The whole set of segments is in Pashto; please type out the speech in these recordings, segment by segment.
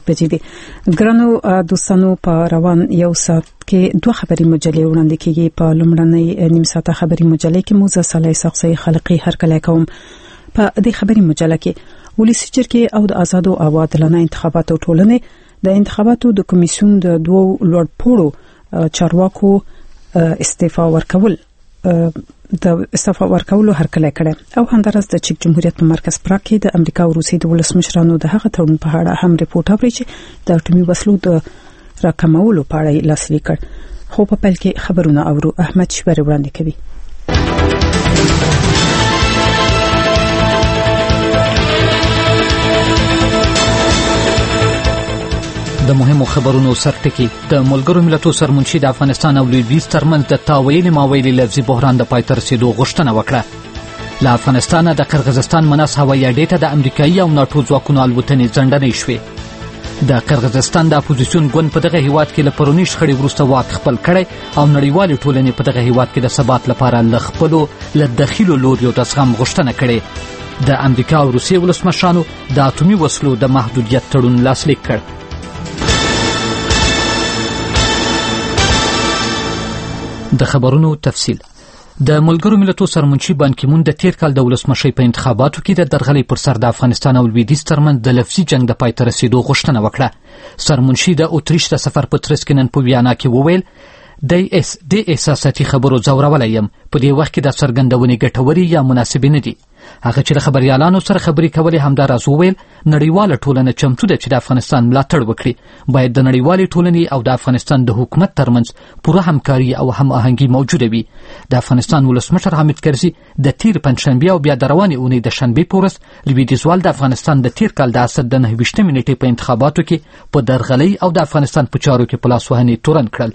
بجې دي. ګرانو دوستانو په روان یو ساعت کې دوه خبري مجلې وړاندې کیږي. په لومړنۍ نیم ساعته خبري مجلې کې موږ صالح شخصي خلقي هرکلی کوم. په دې خبري مجلې کې ولسی جرګې او د آزادو او عادلانه انتخاباتو ټولنې د انتخاباتو د کمیسیون د دوو لوړپوړو چارواکو استعفا ورکول هرکلی کړي او همدارس د چک جمهوریت په مرکز پراګ کې د امریکا او روسیې د ولسمشرانو د هغه تړون په اړه هم ریپورت اوري چې د اټومي وسلو د راکمولو په اړه لاسلیک کړ. خو په پیل کې خبرونه اورو. احمد شبری وړاندې کوي. د مهمو خبرونو سرټکی. د ملګرو ملتونو سرمنشي د افغانستان او لویدیځ ترمنځ د تاویل ماویل لفظي بحران د پای ته رسیدو غوښتنه وکړه. له افغانستان د قرغیزستان مناس هوایي اډې ته د امریکایي او ناټو ځواکونو الوتنې ځنډنۍ شوې. د قرغیزستان د اپوزیسیون ګوند په دغه هیواد کې له پرونی شخړې وروسته واک خپل کړی او نړیوالې ټولنې په دغه هیواد کې د ثبات لپاره له خپلو له داخلو لوریو د زغم غوښتنه کړې. د امریکا او روسیې ولسمشرانو د اټومي وسلو د محدودیت تړون لاسلیک کړ. د خبرونو تفصیل. د ملګرو ملتونو سرمنشي بان کی مون د تیر کال د ولسمشي په انتخاباتو کې د درغلي پر سر د افغانستان او لویدیځ ترمنځ د لفظي جنگ د پای ته رسیدو غوښتنه وکړه. سرمنشي د اوتریش د سفر په ترڅ کې نن په ویانا کې وویل د احساساتي خبرو ځورولی یم. په دې وخت کې د څرګندونې ګټورې یا مناسبې نه دي. هغه چې د خبريالانو سره خبرې کولې همداراز وویل نړیواله ټولنه چمتو ده چې د افغانستان ملاتړ وکړي. باید د نړیوالې ټولنې او د افغانستان د حکومت ترمنځ پوره همکاري او هماهنګي موجوده وي. د افغانستان ولسمشر حامد کرزي د تیر پنځشنبه او بیا د روانې اونۍ د شنبه په ورځ لویدیځوال د افغانستان د تیر کال د اسد د 29 نیټې په انتخاباتو کې په درغلي او د افغانستان په چارو کې په لاس وهنې تورن کړل.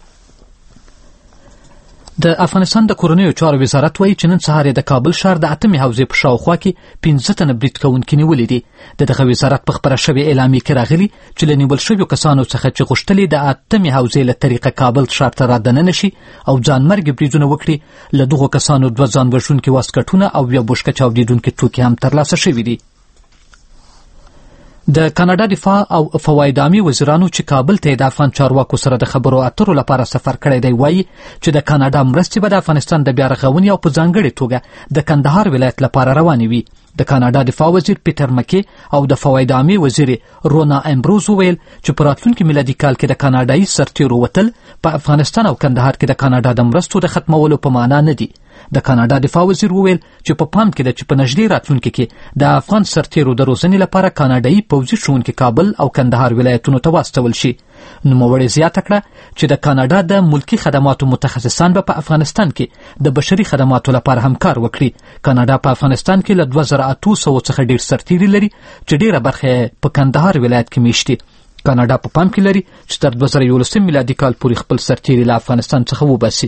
د افغانستان د کورنیو چارو وزارت وایي چې نن سهار د کابل ښار د اتمې حوزې په شاوخوا کې 15 تنه برید کوونکي نیولي دي. دغه وزارت په خبره شوې اعلامیه کې راغلي چې له نیول شویو کسانو څخه چې غوښتلې د اتمې حوزې له طریقه کابل ښار ته رادننه شي او ځانمرګي بریدونه وکړي، له دغو کسانو 2 ځان وژونکي واسکټونه او 1 بوشکه چاودېدونکي توکي هم ترلاسه شوي دي. د کاناډا دفاع او فواید عامه وزیرانو چې کابل ته د افغان چارواکو سره د خبرو اترو لپاره سفر کړی دی وایي چې د کاناډا مرستې به د افغانستان د بیا رغونې او په ځانګړې توګه د کندهار ولایت لپاره روانې وي. د کاناډا دفاع وزیر پیټر مکی او د فواید عامه وزیر رونا امبروز وویل چې په راتلونکي میلادي کال کې د کاناډایي سرتیرو وتل په افغانستان او کندهار کې د کاناډا د مرستو د ختمولو په معنا نه دي. د کاناډا دفاع وزیر وویل چې په پام کې ده چې په نږدې راتلونکي کې د افغان سرتیرو د روزنې لپاره کاناډایي پوځي ښوونکي کابل او کندهار ولایتونو ته واستول شي. نوموړې زیاته کړه چې د کاناډا د ملکي خدماتو متخصصان به په افغانستان کې د بشري خدماتو لپاره هم کار وکړي. کاناډا په افغانستان کې له 2800 څخه ډېر سرتیري لري چې ډېره برخه په کندهار ولایت کې میشتي. کاناډا په پام کې لري چې تر 2011 میلادي کال پورې خپل سرتیري له افغانستان څخه وباسي.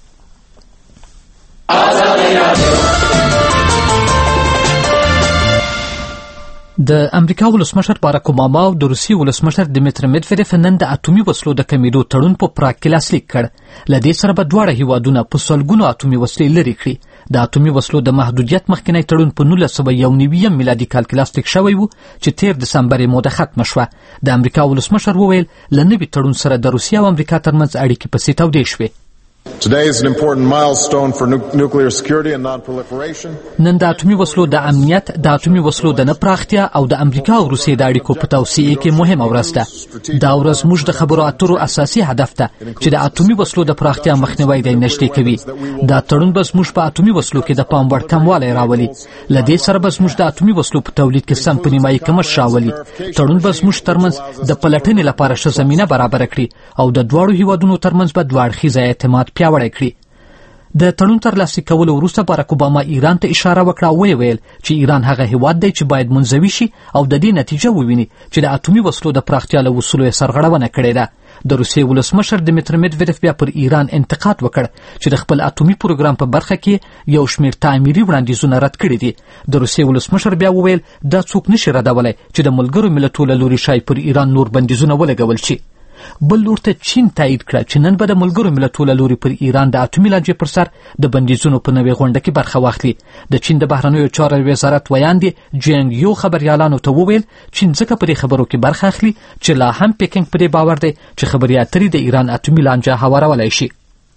د امریکا ولسمشر باراک اوباما او د روسیې ولسمشر دیمیتر میدویدف نن د اټومي وسلو د کمیدو تړون په پراګ کې لاسلیک کړ. له دې سره به دواړه هیوادونه په سلګونو اټومي وسلې لرې کړي. د اټومي وسلو د محدودیت مخکنی تړون په 1991 میلادي کال کې لاسلیک شوی و چې 13 دسمبر یې موده ختمه شوه. د امریکا ولسمشر وویل له نوي تړون سره د روسیې او امریکا ترمنځ اړیکې پسې تودې شوې. Today is an important milestone for nuclear security and non-proliferation. نن د اټومي وسلو د امنیت، د اټومي وسلو د نه پراختیا او د امریکا او روسیې د اړیکو په توسعه کې مهمه ورځ ده. دا ورځ موږ د خبرو اترو اساسي هدف ده چې د اټومي وسلو د پراختیا مخنیوی دی نږدې کوي. دا تړون به موږ په اټومي وسلو کې د پام وړ کموالی راولي. له دې سره به موږ د اټومي وسلو په تولید کې سم په نیمایي کمښت راولي. تړون به موږ ترمنځ د پلټنې لپاره ښه زمینه برابره کړي او د دواړو هیوادونو ترمنځ به دوه اړخیزه اعتماد پیاوړی کړي. د تړون تر لاسلیک کولو وروسته باراک اوباما ایران ته اشاره وکړه او ویل چې ایران هغه هیواد دی چې باید منزوي شي او د دې نتیجه وویني چې د اټومي وسلو د پراختیا له اصولو یې سرغړونه کړې ده. د روسیې ولسمشر دیمیتر میدویدف بیا پر ایران انتقاد وکړ چې د خپل اټومي پروګرام په برخه کې یو شمېر تعمیري وړاندیزونه رد کړي دي. د روسیې ولسمشر بیا وویل دا څوک نشي ردولی چې د ملګرو ملتونو له لوري شاید پر ایران نور بندیزونه ولګول شي. بل لور ته چین تایید کړه چې نن به د ملګرو ملتونو لوري پر ایران د اټومي لانجې پر سر د بندیزونو په نوې غونډه کې برخه واخلي. د چین د بهرنیو چارو وزارت ویاندې جینګ یو خبريالانو ته وویل چین ځکه په دې خبرو کې برخه اخلي چې لا هم پیکنګ په دې باور دی چې خبري اترې د ایران اټومي لانجه هوارولای شي.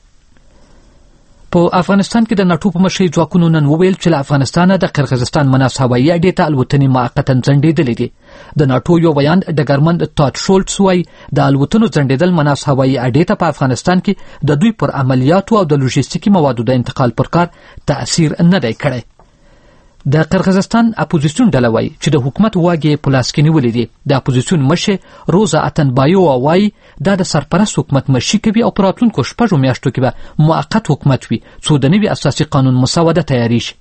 په افغانستان کې د ناتو په مشرۍ ځواکونو نن وویل چې له افغانستانه د قرغیزستان مناس هوایي اډې ته الوتنې موقتا ځنډېدلې دي. د ناتو یو بیان ډګرمن ټاټ شولټس وایي د الوتنو ځنډېدل مناس هوایي اډې ته په افغانستان کې د دوی پر عملیاتو او د لوژستیکي موادو د انتقال پر کار تأثیر نه دی کړی. د قرغیزستان اپوزیسیون ډله وایي چې د حکومت واګې په لاس کې نیولې دي. د اپوزیسیون مشر روزا اتنبایو وایي دا د سرپرست حکومت مشري کوي او په راتلونکو 6 میاشتو کې به موقت حکومت وي څو د نوي اساسي قانون مسوده تیاری شي.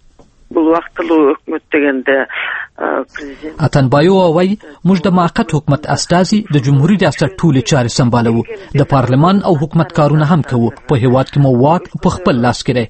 اتنبایو وایي موږ د موقت حکومت استازي د جمهوریت ریاست ټولې چارې سمبالوو، د پارلمان او حکومت کارونه هم کوو. په هیواد کې مو واک په خپل لاس کې دی.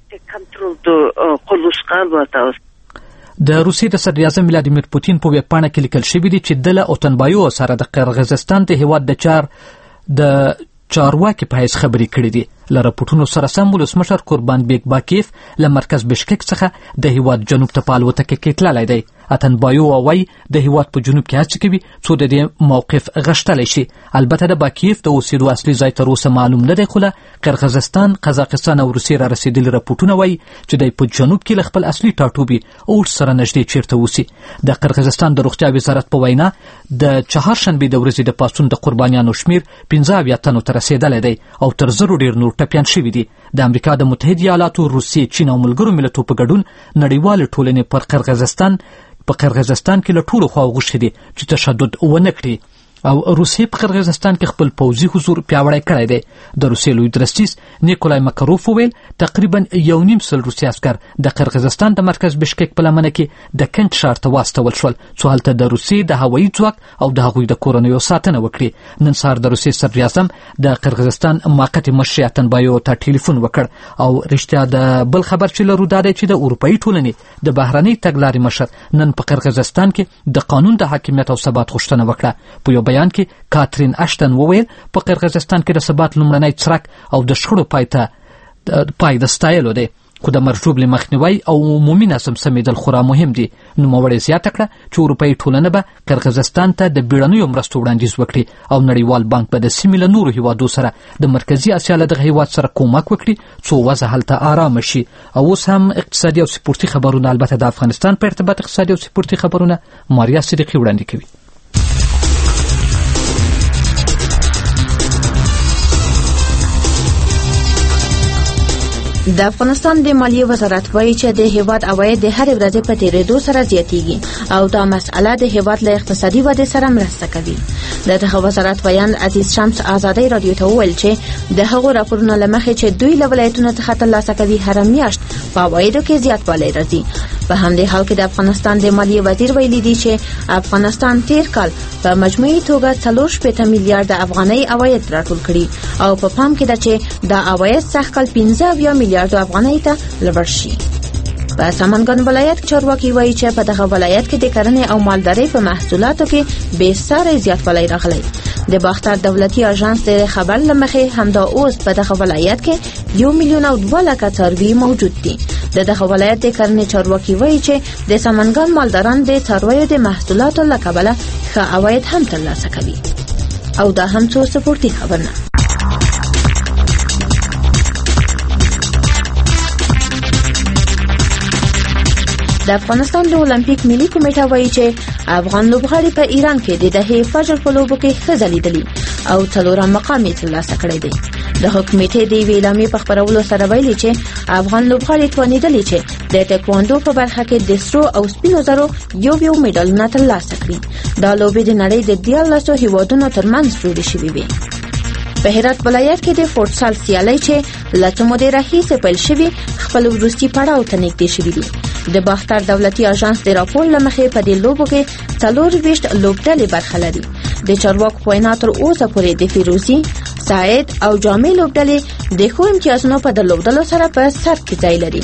د روسیې د صدر اعظم ولادیمیر پوتین په ویبپاڼه کې لیکل شوی دی چې د اتنبایو سره د قرغیزستان د هیواد د چارواکي په حیث خبرې کړې دي. له راپورټونو سره سم ولسمشر قربان بیک باکیف له مرکز بشکک څخه د هیواد جنوب ته په الوتکه کې تللی دی. اتنبایو وایي د هیواد په جنوب کې هڅې کوي څو د دې موقف غښتلی شي. البته د باکیف د اوسېدو اصلي ځای تر اوسه معلوم نه دی، خو له قرغیزستان، قزاقستان او روسیې را رسېدلي راپورټونه وایي چې دی په جنوب کې له خپل اصلي ټاټوبي اوټ سره نږدې چیرته اوسي. د قرغیزستان د روغتیا وزارت په وینا د چهارشنبې د ورځې د پاڅون د قربانیانو شمیر 15 تنو ته رسېدلی دی او تر 1000 ډېر نور ټپیان شوي دي. د امریکا د متحده ایالاتو، روسیې، چین او ملګرو ملتونو په ګډون نړیوال ټولنې په قرغیزستان کې له ټولو خواو غوښتي دي چې تشدد ونه کړي او روسیې په قرغیزستان کې خپل پوځي حضور پیاوړی کړی دی. د روسیې لوی درستیز نیکولای مکروف وویل تقریبا 1.5 روسي عسکر د قرغیزستان د مرکز بشکک په لمنه کې د کنټ ښار ته واستول شول څو هلته د روسیې د هوایي ځواک او د هغوی د کورنیو ساتنه وکړي. نن سهار د روسیې صدر اعظم د قرغیزستان موقت مشر اتنبایو ته ټلیفون وکړ او رښتیا د بل خبر چې لرو دا دی چې د اروپایي ټولنې د بهرنۍ تګلارې مشر نن په قرغیزستان کې د قانون د حاکمیت او ثبات غوښتنه وکړه. په یو بیان کې کاترین اشتن وویل په قرغیزستان کې د ثبات لومړنی څرک او د شخړو پای د ستایلو دی، خو د مرجوبلې مخنیوی او عمومي نظم سمیدل خورا مهم دي. نوموړې زیاته کړه چې اروپایي ټولنه به قرغیزستان ته د بیړنیو مرستو وړاندیز وکړي او نړیوال بانک به د سیمې له نورو هیوادو سره د مرکزي اسیا له دغه هیواد سره کومک وکړي څو وضع هلته آرامه شي. او اوس هم اقتصادي او سپورتي خبرونه، البته د افغانستان په ارتباط اقتصادي او سپورتي خبرونه ماریا صدیقي وړاندې کوي. د افغانستان د مالیې وزارت وایي چې د هیواد عواید د هر ورځې په تیریدو سره زیاتیږي او دا مسئله د هیواد له اقتصادي ودې سره مرسته کوي. دغه وزارت ویاند عزیز شمس آزادۍ رادیو ته وویل چې د هغو راپورونو له مخې چې دوی له ولایتونو څخه ترلاسه کوي هر میاشت په عوایدو کې زیاتوالی راځي. په همدې حال کې د افغانستان د مالیې وزیر ویلي دی چې افغانستان تیر کال په مجموعي توګه 4.5 میلیارډ افغانۍ عواید راټول کړي او په پام کې ده چې دا عواید سږکال 15 میلیارډ افغانۍ ته لوړ شي. په سمنګان ولایت کې چارواکي وایي چې په دغه ولایت کې د کرنې او مالدارۍ په محصولاتو کې بې ساري زیاتوالی راغلی. د باختر دولتي اژانس د خبر لمخې همدا اوس په دغه ولایت کې 1,200,000 څاروي موجود دي. دغه ولایت د کرنې چارواکي وایي چې د سمنګان مالداران د څارویو د محصولاتو له کبله ښه عواید هم ترلاسه کوي. او دا هم څو سپورتي خبرونه. د افغانستان د اولمپیک ملي کمیټه وایي چې افغان لوبغاړي په ایران کې د دهې فجر په لوبو کې ښه ځلیدلي او 4 مقام یې ترلاسه کړی دی. د کمیټې د یوې اعلامیې په خپرولو سره ویلي چې افغان لوبغاړي توانیدلي چې د ټایکواندو په برخه کې د سرو او سپینو زرو یو میډالونه ترلاسه کړي. دا لوبې د نړۍ د 14 هیوادونو ترمنځ جوړې شوې وې. په هرات ولایت کې د فوټسال سیالۍ چې لته مودې راهیسې پیل شوې خپل وروستي پړاو ته نږدې شوي دي. د باختر دولتي اژانس د راپور له مخې په دې لوبو کې 24 لوبډلې برخه لري. د چارواکو په وینا تر اوسه پورې د فیروزي، ساعد او جامع لوبډلې د ښو امتیازونو په درلودلو سره په سر کې ځای لري.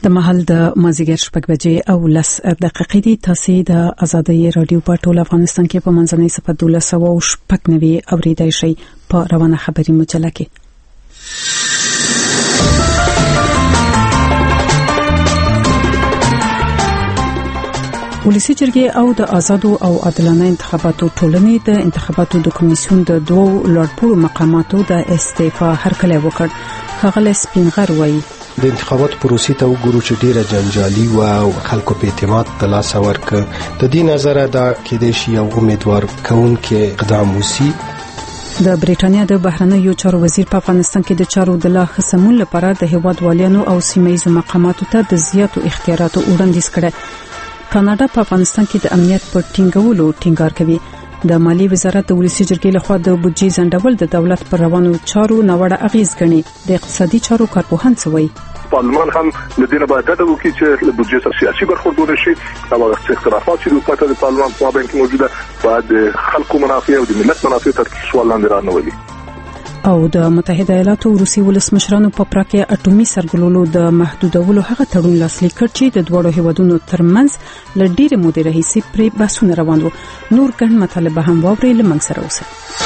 د محل د مازیګر 6 بجې او 10 دقیقې دي. تاسو د آزادۍ رادیو په ټول افغانستان کې په منځنۍ صفه 1290 اوریدای شئ په روانه خبري مجله کې. ولسی جرګې او د آزادو او عادلانه انتخاباتو ټولنې د انتخاباتو د کمیسیون د دوو لوړپوړو مقاماتو د استعفا هرکلی وکړ. ښاغلی سپینغر وایي د انتخاباتو پروسې ته وګورو چې ډیره جنجالي و او خلکو په اعتماد ترلاسه ورکړ. د دې نظره دا کېدای شي یو امیدوار کوونکی اقدام وشي. د بریټانیا د بهرنیو چارو وزیر په افغانستان کې د چارو د لا خصمون لپاره د هیواد والیانو او سیمایي مقاماتو ته د زیاتو اختیاراتو وړاندیز کړي. کاناډا په افغانستان کې د امنیت پر ټینګولو ټینګار کوي. د مالی وزارت د ولسی جرګې لخوا د بودجې ځنډول د دولت پر روانو چارو ناوړه اغیز ګڼي. د اقتصادي چارو کارپوهان څوي پارلمان هم لدينا باید ډاډه وکړي چې د بودجې سره سیاسي برخورد ونشي او اختلافات چې د پاتې د پارلمان په بین کې موجوده باید خلکو منافع او د ملت منافع تر سوال لاندې رانولي. او د متحده ایالاتو روسي ولسمشرانو په پراکه اټومي سرګلولو د محدودولو هغه تړون لاسلیک کړ چې د دوړو هیوادونو ترمنځ ل ډیره موده راهیسې پرې بحثونه روان وو. نور ګڼ مطالب هم واوري لمنځ سره اوسه.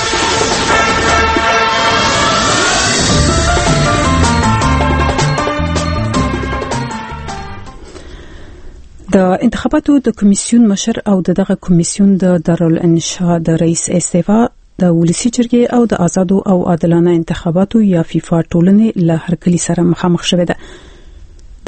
د انتخاباتو د کمیسیون مشر او دغه کمیسیون د دارالانشاء د رئیس استعفا د ولسی جرګې او د آزادو او عادلانه انتخاباتو یا فیفا ټولنې له هرکلی سره مخامخ شوه ده. د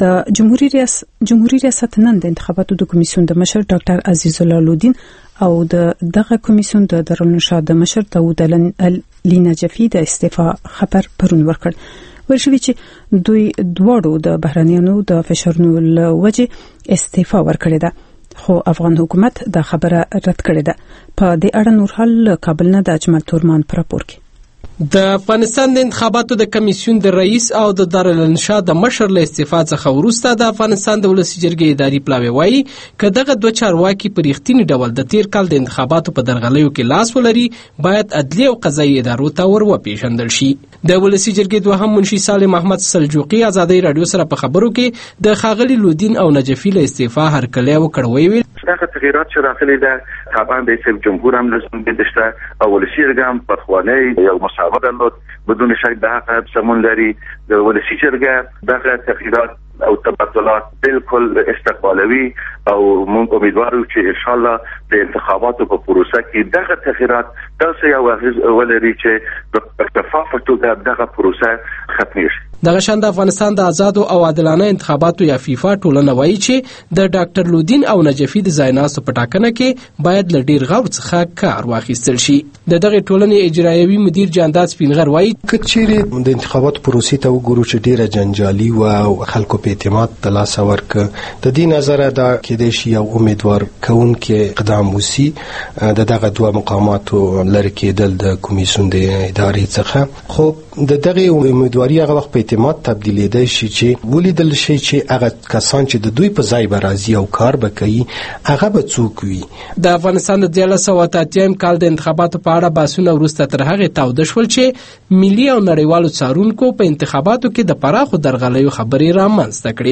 جمهوریت ریاست نن د انتخاباتو د کمیسیون د مشر ډاکټر عزیز الله لودین او دغه کمیسیون د دارالانشاء د مشر داوود علی نجفی د استعفا خبر پرون ورکړ. ورشوي چې دوی دواړو د بهرانيانو د فشارونو لوجه استعفا ورکړه ده، خو افغان حکومت دا خبره رد کړې ده. په دې اړه نور حال کابل نه د اجمل تورمان پر راپور کې د افغانستان د انتخاباتو د کمیسیون د رئیس او د دارالانشاء د مشر له استعفا څخه وروسته د افغانستان د ولسی جرګې اداري پلاوی وایي چې دغه دوه چارواکي په ریښتینی ډول د تیر کال د انتخاباتو په درغلیو کې لاس ولري باید عدلي او قضایي ادارو ته وروپیژندل شي. د ولسی جرګې دوهم منشي سالم احمد سلجوقي آزادۍ رادیو سره په خبرو کې د خاغلی لودین او نجفی له استعفا هرکلی وکړ. ویل دغه تغییرات چې راغلي ده طبعا د رئیس جمهور هم لازم دي او ولسی جرګې هم په خواني یو مسابقه درلود بدون شک د هغه سمون لري. د ولسی جرګې دغه تغییرات او تبدلات بالکل استقبالوي او موږ امیدوارو چې ان شاء الله د انتخاباتو په پروسه کې دغه تغییرات تاسو یو ولري چې په اتفاق توګه دغه پروسه ختمه شي. دغه شان د افغانستان د آزادو او عادلانه انتخاباتو یا فیفا ټولنه وایي چې د ډاکټر لودین او نجفی د ځایناستو په ټاکنه کې باید له ډیر غور څخه کار واخیستل شي. دغه ټولنې اجرایوي مدیر جانداد سپینغر وایي کچېره د انتخاباتو پروسې ته وګورو چې ډیره جنجالي و او خلکو په اعتماد ترلاسه ورکړ. د دې نظره دا کېدای شي یو امیدوار کوونکی اقدام وشي. دغه دوه مقاماتو لري کېدل د کمیسیون د ادارې څخه، خو دغه امیدواري هغه وخت په اعتماد تبدیلیدای شي چې ولیدل شي چې هغه کسان چې د دوی په ځای برازي او کار وکړي هغه به څوک وي. د افغانستان د 1980 کال د انتخاباتو په اړه بحثونه وروسته تر هغه تاوده شول چې ملي او نړیوالو څارونکو په انتخاباتو کې د پراخو درغلیو خبرې رامنځته کړې.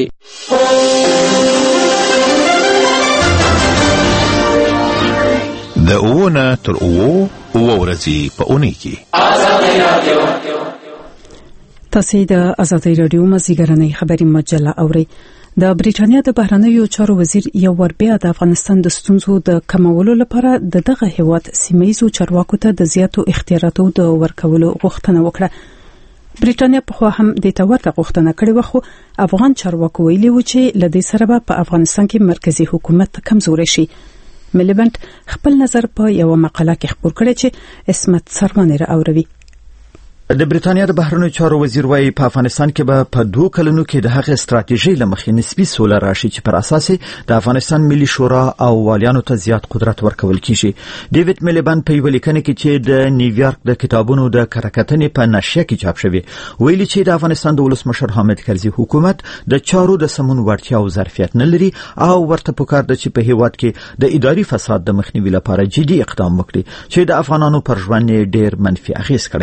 د اوونه تر اوو ورځې په اونۍ کې تاسو د آزادۍ رادیو مزیګرنۍ خبري مجله اوري. د بریټانیا د بهرنیو چارو وزیر یو ور بیا د افغانستان د ستونزو د کمولو لپاره دغه هیواد سیمایي چارواکو ته د زیاتو اختیاراتو د ورکولو غوښتنه وکړه. بریټانیا په خو هم د تورته غوښتنه کړې و، خو افغان چارواکو ویلي و چې لدې سره په افغانستان کې مرکزی حکومت کمزوري شي. ملیبنت خپل نظر په یو مقاله کې خبر کړی چې اسمت سروانه را اوروي. د بریټانیا د بهرنیو چارو وزیر وايي په افغانستان کې به په 2 کلونو کې د هغه استراتیژي لمخې نسبی سوله راشي چې پر اساس د افغانستان ملي شورا او والیانو ته زیات قدرت ورکول کیږي. ډیوډ ملیبن په ویل کې چې د نیویارک د کتابونو د کرکټنې په نشریه کې چاپ شوی ویلي چې د افغانستان د ولسمشر حامد کرزي حکومت د چارو د سمون وړتیا او ظرفیت نه لري او ورته پکار د چې په هیواد کې د اداري فساد د مخنیوي لپاره جدي اقدام وکړي چې د افغانانو پر ژوند ډیر منفي اغیز کړی دی.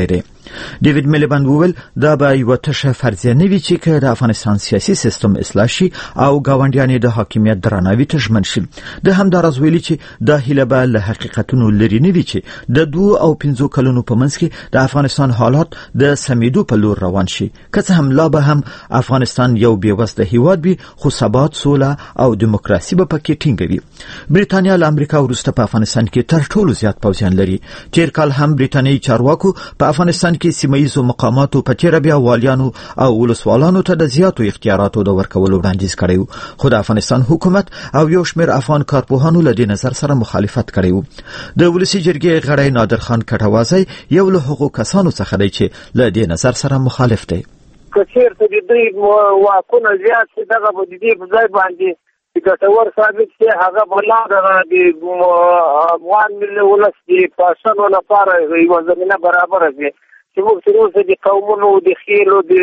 ډیوډ میلیبند وویل دا به یو تشه فرضیه نه وي چې د افغانستان سیاسي سیستم اصلاح شي او ګاونډیان د حاکمیت درناوي ته ژمن شي. د همداراز ویلي چې دا هیله به له حقیقتونو لري نه وي چې د 2 او 5 کلونو په منځ کې د افغانستان حالات د سمیدو په لور روان شي. که څه هم لا به هم افغانستان یو بیوسته هیواد وي، خو ثبات، سوله او دیموکراسي به پکې ټینګه وي. بریتانیا له امریکا وروسته په افغانستان کې تر ټولو زیات پوځیان لري. تیر کال هم بریتانیایی چارواکو په افغانستان کې سیمه‌ییزو مقاماتو په تیر بیا والیانو او ولسوالانو ته د زیاتو اختیاراتو د ورکولو وړاندیز کړی، خو د افغانستان حکومت او یو شمېر افغان کارپوهانو له دې نظر سره مخالفت کړی. د ولسی جرګې غړی نادر خان کټوازی یو له هغو کسانو څخه دی چې له دې نظر سره مخالف دی. که چېرته د دوی واکونه زیات شي، دغه به د دې په ځای باندې ګټور ثابت شي، هغه به لا د افغان ملي ولس د پاشنو لپاره یوه زمینه برابره شي چې موږ تر اوسه د قومونو د خېلو د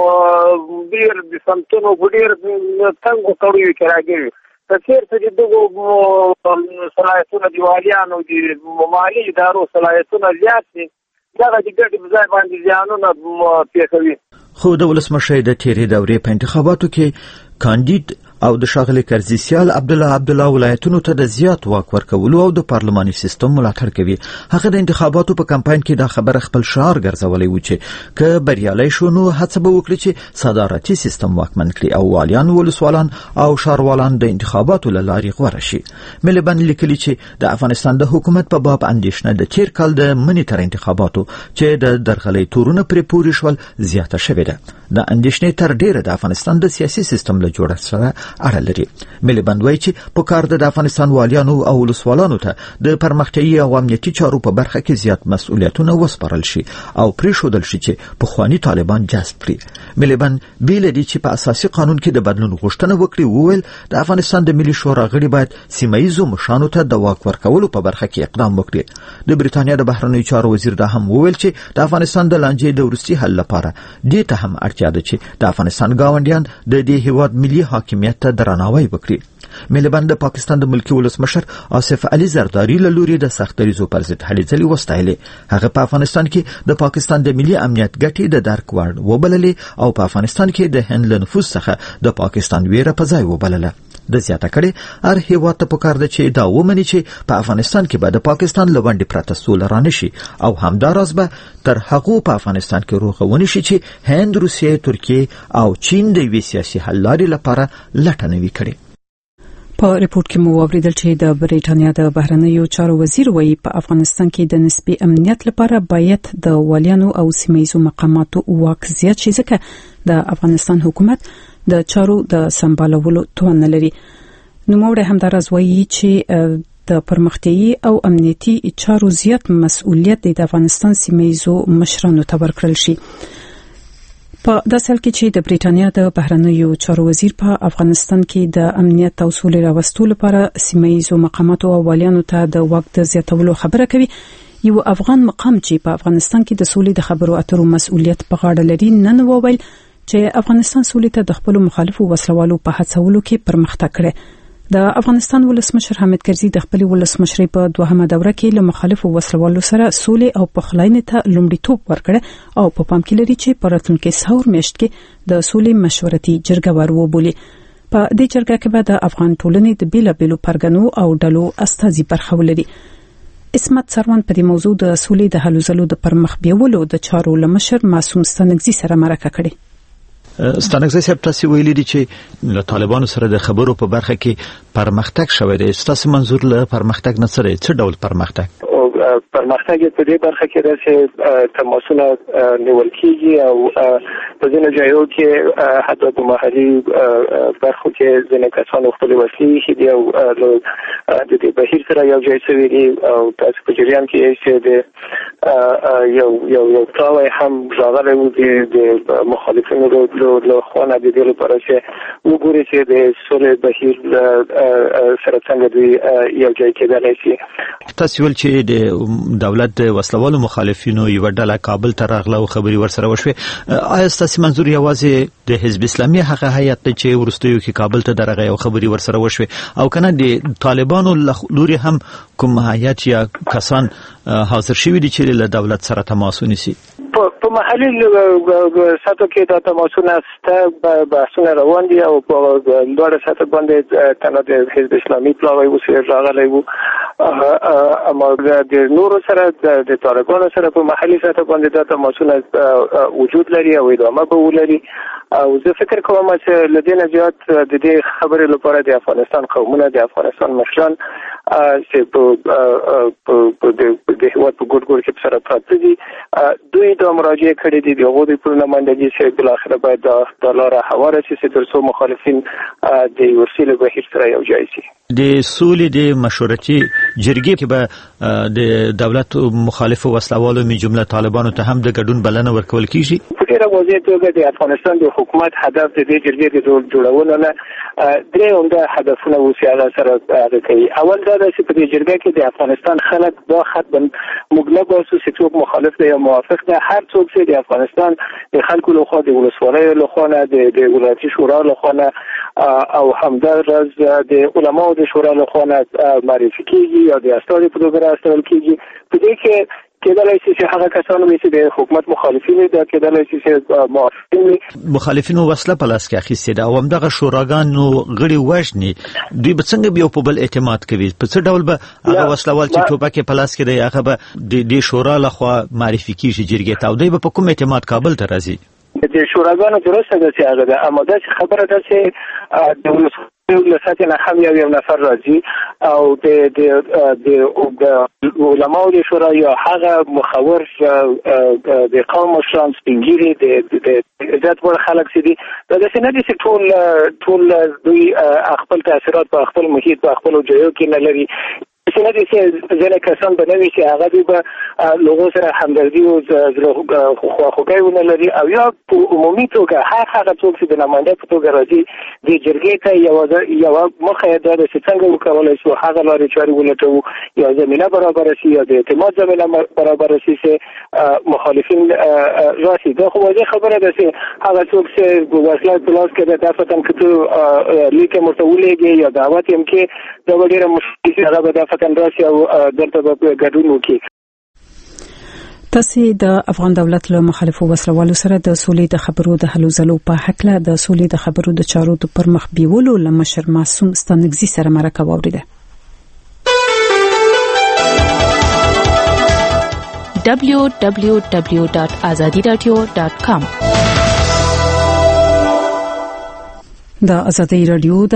ډېر د سمتونو په ډېر تنګو کړیو کې راګیر که چېرته د دغو صلاحیتونه د والیانو د مالي ادارو صلاحیتونه زیات شي، دغه د ګټې په ځای باندې زیانونه پېښوي. خو د ولسمشر د تیرې دورې په انتخاباتو کې کاندید او د ښاغلي کرزیسیال عبدالله ولایتونو ته د زیات واک ورکولو او د پارلماني سیستم ملاتړ کوي. هغه د انتخاباتو په کمپاین کې دا خبره خپل شعار ګرځولې و چې که بریالی شو نو هڅه به وکړي چې صدارتي سیستم واکمن کړي او والیان، ولسوالان او ښاروالان د انتخاباتو له لارې غوره شي. میلیبند لیکلي چې د افغانستان د حکومت په باب اندېښنه د تیر کال د مني تر انتخاباتو چې د درغلۍ تورونه پرې پورې شول زیاته شوې ده. د اندېښنې تر ډیره د افغانستان د سیاسي سیستم له جوړښت سره اړه لري. میلیبند وایي چې په کار د افغانستان والیانو او ولسوالانو ته د پرمختیایي او امنیتي چارو په برخه کې زیات مسؤلیتونه وسپارل شي او پرېښودل شي چې پخواني طالبان جذب کړي. میلیبند بیل دي چې په اساسي قانون کې د بدلون غوښتنه وکړي. وویل د افغانستان د ملي شورا غړي باید سیمه‌ییزو مشرانو ته د واک ورکولو په برخه کې اقدام وکړي. د بریتانیا د بهرنیو چارو وزیر دا هم وویل چې د افغانستان د لانجې د وروستي حل لپاره دې ته هم اړتیا ده چې د افغانستان ګاونډیان د دې هیواد ملي حاکمیت ته درناوی وکړي. میلیبند د پاکستان د ملکی ولسمشر آصف علي زرداری له لوري د سختریزو پر ضد هلې ځلې وستایلې. هغه په افغانستان کې د پاکستان د ملي امنیت ګټې د درک وړ وبللې او په افغانستان کې د هند له نفوذ څخه د پاکستان ویره په ځای وبلله. د زیاته کړي هر هیواد ته پکار ده چې دا ومني چې په افغانستان کې به د پاکستان لوندې پرته سوله رانشي او همداراز به تر هغو په افغانستان کې روغونه شي چې هند، روسیه، ترکیه او چین د یوې سیاسي حل لارې لپاره لټه نه وي کړې. په ریپورت کې مو واوریدل چې د بریټانیا د بهرنیو چارو وزیر وایي په افغانستان کې د نسبي امنیت لپاره باید د والیانو او سیمه‌ییزو مقاماتو واک زیات شي ځکه د افغانستان حکومت د چارو د سمبالولو توان نه لري. نوموړی همداراز وایي چې د پرمختیایي او امنیتي چارو زیات مسؤلیت د افغانستان سیمه‌ییزو مشرانو ته ورکړل شي. په داسې حال کې چې د بریټانیا د بهرنیو چارو وزیر په افغانستان کې د امنیت او سولې راوستلو لپاره سیمه‌ییزو مقاماتو او والیانو ته د واک د زیاتولو خبره کوي، یو افغان مقام چې په افغانستان کې د سولې د خبرو اترو مسؤلیت په غاړه لري نن وویل چې افغانستان سولې ته د خپل مخالفو وسلوالو په هڅولو کې پرمختګ کړی. د افغانستان ولسمشر حامد کرزي د خپل ولسمشرۍ په دوهمه دوره کې له مخالفو وسلوالو سره سولې او پخلاینې ته لومړیتوب ورکړ او په پام کې لري چې په راتلونکي سحور میاشت کې د سولې مشورتي جرګه وروبولي. په دې جرګه کې به د افغان ټولنې د بیلابیلو پرګنو او ډلو استازي برخه ولري. اسمت سروان په دې موضوع د سولې د هلو ځلو د پرمخ بیولو د چارو لمشر معصوم ستانکزي سره مرکه کړې. ستانکزي صاحب تاسو ویلي دي چې له طالبانو سره د خبرو په برخه کې پرمختګ شوی دی. تاسو منظور له پرمختګ نه سره څه ډول پرمختګ؟ پرمختګ په دې برخه کې ده چې تماسونه نیول کېږي او په ځینو ځایو کې حتی په محلي برخو کې ځینې کسانو خپل وسلې ایښي دي او د دې بهیر سره یو ځای شوي دي او تاسو په جریان کې یې چې د یو تاوی هم راغلی و د مخالفینو له خوا نه د دې لپاره چې وګوري چې د سولې بهیر سره څنګه دوی یو ځای کېدلی شي. تاسو ویل چې د دولت د وسلوالو مخالفینو یو ډله کابل ته راغله او خبري ورسره وشوه. آیا تاسو منظور یوازې د حزب اسلامي هغه هیئت چې ورستیو کې کابل ته درغه او خبري ورسره وشوه او کنه د طالبانو طالبانو لوري هم کوم هیات یا کسان حاضر شوي دي چې له دولت سره تماس ونیسي؟ په محلي سطح کې دا تماسونه سته، بحثونه روان دي او په لوړه سطح باندې تنه د حزب اسلامي پلاوی وسیر راغلی وو، اما د نورو سره د طالبانو سره په محلي سطح باندې دا تماسونه وجود لري او ادامه به ولري. او زه فکر کوم چې لدينا زیات د دې خبرې لپاره د افغانستان قومونه، د افغانستان مشران چې په د هیواد په ګوټ ګوټ کې سره پراته دي، دوی د مراجعه کړې دي د هغوی په نماینده دي چې بل اخر باید د لاره هواره شي چې ترڅو مخالفین د ورسېله بهیر سره یو ځای شي. د سولې د مشورتي جرګې کې به د دولت مخالفو وسلوالو می جمله طالبانو ته هم د ګډون بلنه ورکول کیږي. په ډیره واضح توګه د افغانستان د حکومت هدف د دې جرګې د جوړولو نه درې عمده هدفونه اوسي هغه سره کوي. اول دا چې په دې جرګه کې د افغانستان خلک دا خط موږ نه باسو چې څوک مخالف دی یا موافق دی، هر څوک چې د افغانستان د خلکو لخوا د ولسوالیو لخوا نه د ولایتي شورا لخوا نه او همدارس د علماو د شورا لخوا نه معرفي کیږي یا د استاد په توګه راستل کیږي. په دې کې کېدلای شي چې هغه کسان چې د حکومت مخالفین دي، کېدلای شي چې موافقین مخالفینو وسله په لاس کې اخیستې ده او همدغه شوراګانو غړي وژني، دوی به څنګه بیا په بل اعتماد کوي؟ په څه ډول به هغه وسلوال چې ټوپک په لاس کې دی هغه به د شورا لخوا معرفي کیږي جرګې ته، او دوی به په کوم اعتماد کابل ته راځي؟ د شوراګانو درسته ده چې هغه ده، اما دا خبره ده چې د لساتې نه هم یو نفر راځي او د علماو د شورا یا هغه مخور د قوم مشران سپینګیري د عزت وړ خلک چې دي، دا داسې نه دي چې ټول دوی خپل تاثیرات په خپل محیط په خپل ځایو کې نه لري. چې نه دي چې ځینې کسان به نه وي چې هغه دوی به لغو سره همدردي او خواخوږی ونه لري، او یا په عمومي توګه هغه څوک چې د نماینده په توګه راځي د جرګې ته یوه موخه یې دا ده چې څنګه وکولی شو هغه لارې چارې ولټوو یا زمینه برابره شي یا د اعتماد زمینه برابره شي چې مخالفین راشي. دا خو واضح خبره ده چې هغه څوک چې وسله په لاس کې ده دفعتاً که ته لیک یې ورته ولېږې یا دعوت یې هم کې، دا به ډېره مشکل شي، هغه به دفعتاً راشي او دلته به ګډون وکړي. تاسې د افغان دولت له مخالفو وسلوالو سره د سولې د خبرو د هلو ځلو په هکله د سولې د خبرو د چارو د پرمخ بیولو له مشر معصوم ستانکزي سره مرکه واوریده. www.azadiradio.com د ازادي رادیو د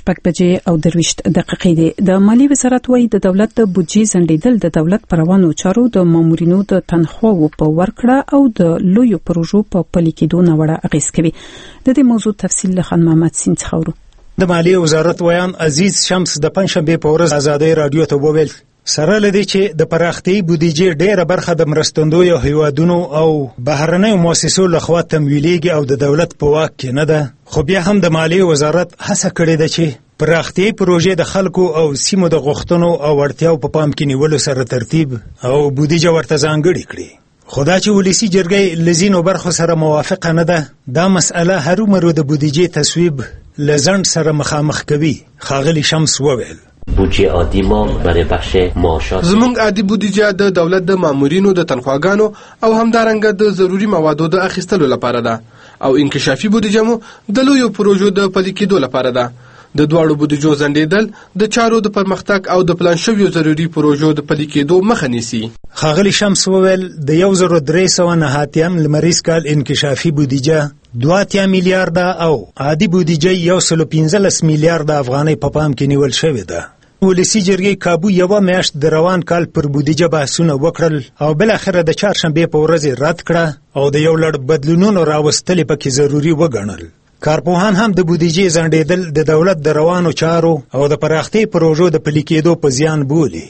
6:23 دی. د مالی وزارت وايي د دولت د بودیجې ځنډیدل د دولت پروانو چارو د مامورینو د تنخواو په ورکړه او د لویو پروژو په پلي کېدو نه وړه اغیز کوي. د دې موضوع تفصیل له خان محمد سین څخه ورو. د مالی وزارت ویان عزیز شمس د پنځشنبه په ورځ ازادي رادیو ته وویل سره لدی چې د پراختي بودیجې ډېره برخه د مرستندویو هیوادونو او بهرنیو مؤسسو لخوا تمویلېږي او د دولت په واک کې نه ده، خو بیا هم د مالی وزارت هڅه کړې ده چې پراختي پروژې د خلکو او سیمو د غوښتنو او اړتیاو په پام کې نیولو سره ترتیب او بودیجه ورته ځانګړې کړي. خدا چې ولسی جرګې لزینو برخو سره موافقه نه ده، دا مسأله هرومرو د بودیجې تصویب لزند سره مخامخ کوي. خاغلی شمس وویل بودجه عادی ما برای بخش معاشات زمونږ عادي بودیجه د دولت د مامورینو د تنخواګانو او همدارنګه د ضروري موادو د اخیستلو لپاره ده او انکشافي بودیجه مو د لویو پروژو د پلي کېدو لپاره ده. د دواړو بودیجو ځنډیدل د چارو د پرمختګ او د پلان شویو ضروري پروژو د پلي کېدو مخه نیسي. خاغلی شمس وویل د 1309 لمریز کال انکشافي بودیجه 2 میلیارډ او عادي بودیجه 115 میلیارډ افغانۍ په پام کې نیول شوې ده. ولسی جرګې کابو یو میاشت د روان کال پر بودیجه بحثونه وکړل او بل اخر د چهارشنبه په ورځ رد کړه او د یو لړ بدلونونو راوستل پکې ضروری وګڼل. کارپوهان هم د بودیجې ځنډیدل د دولت د روانو چارو او د پراختي پروژو د پلي کېدو په زیان بولي.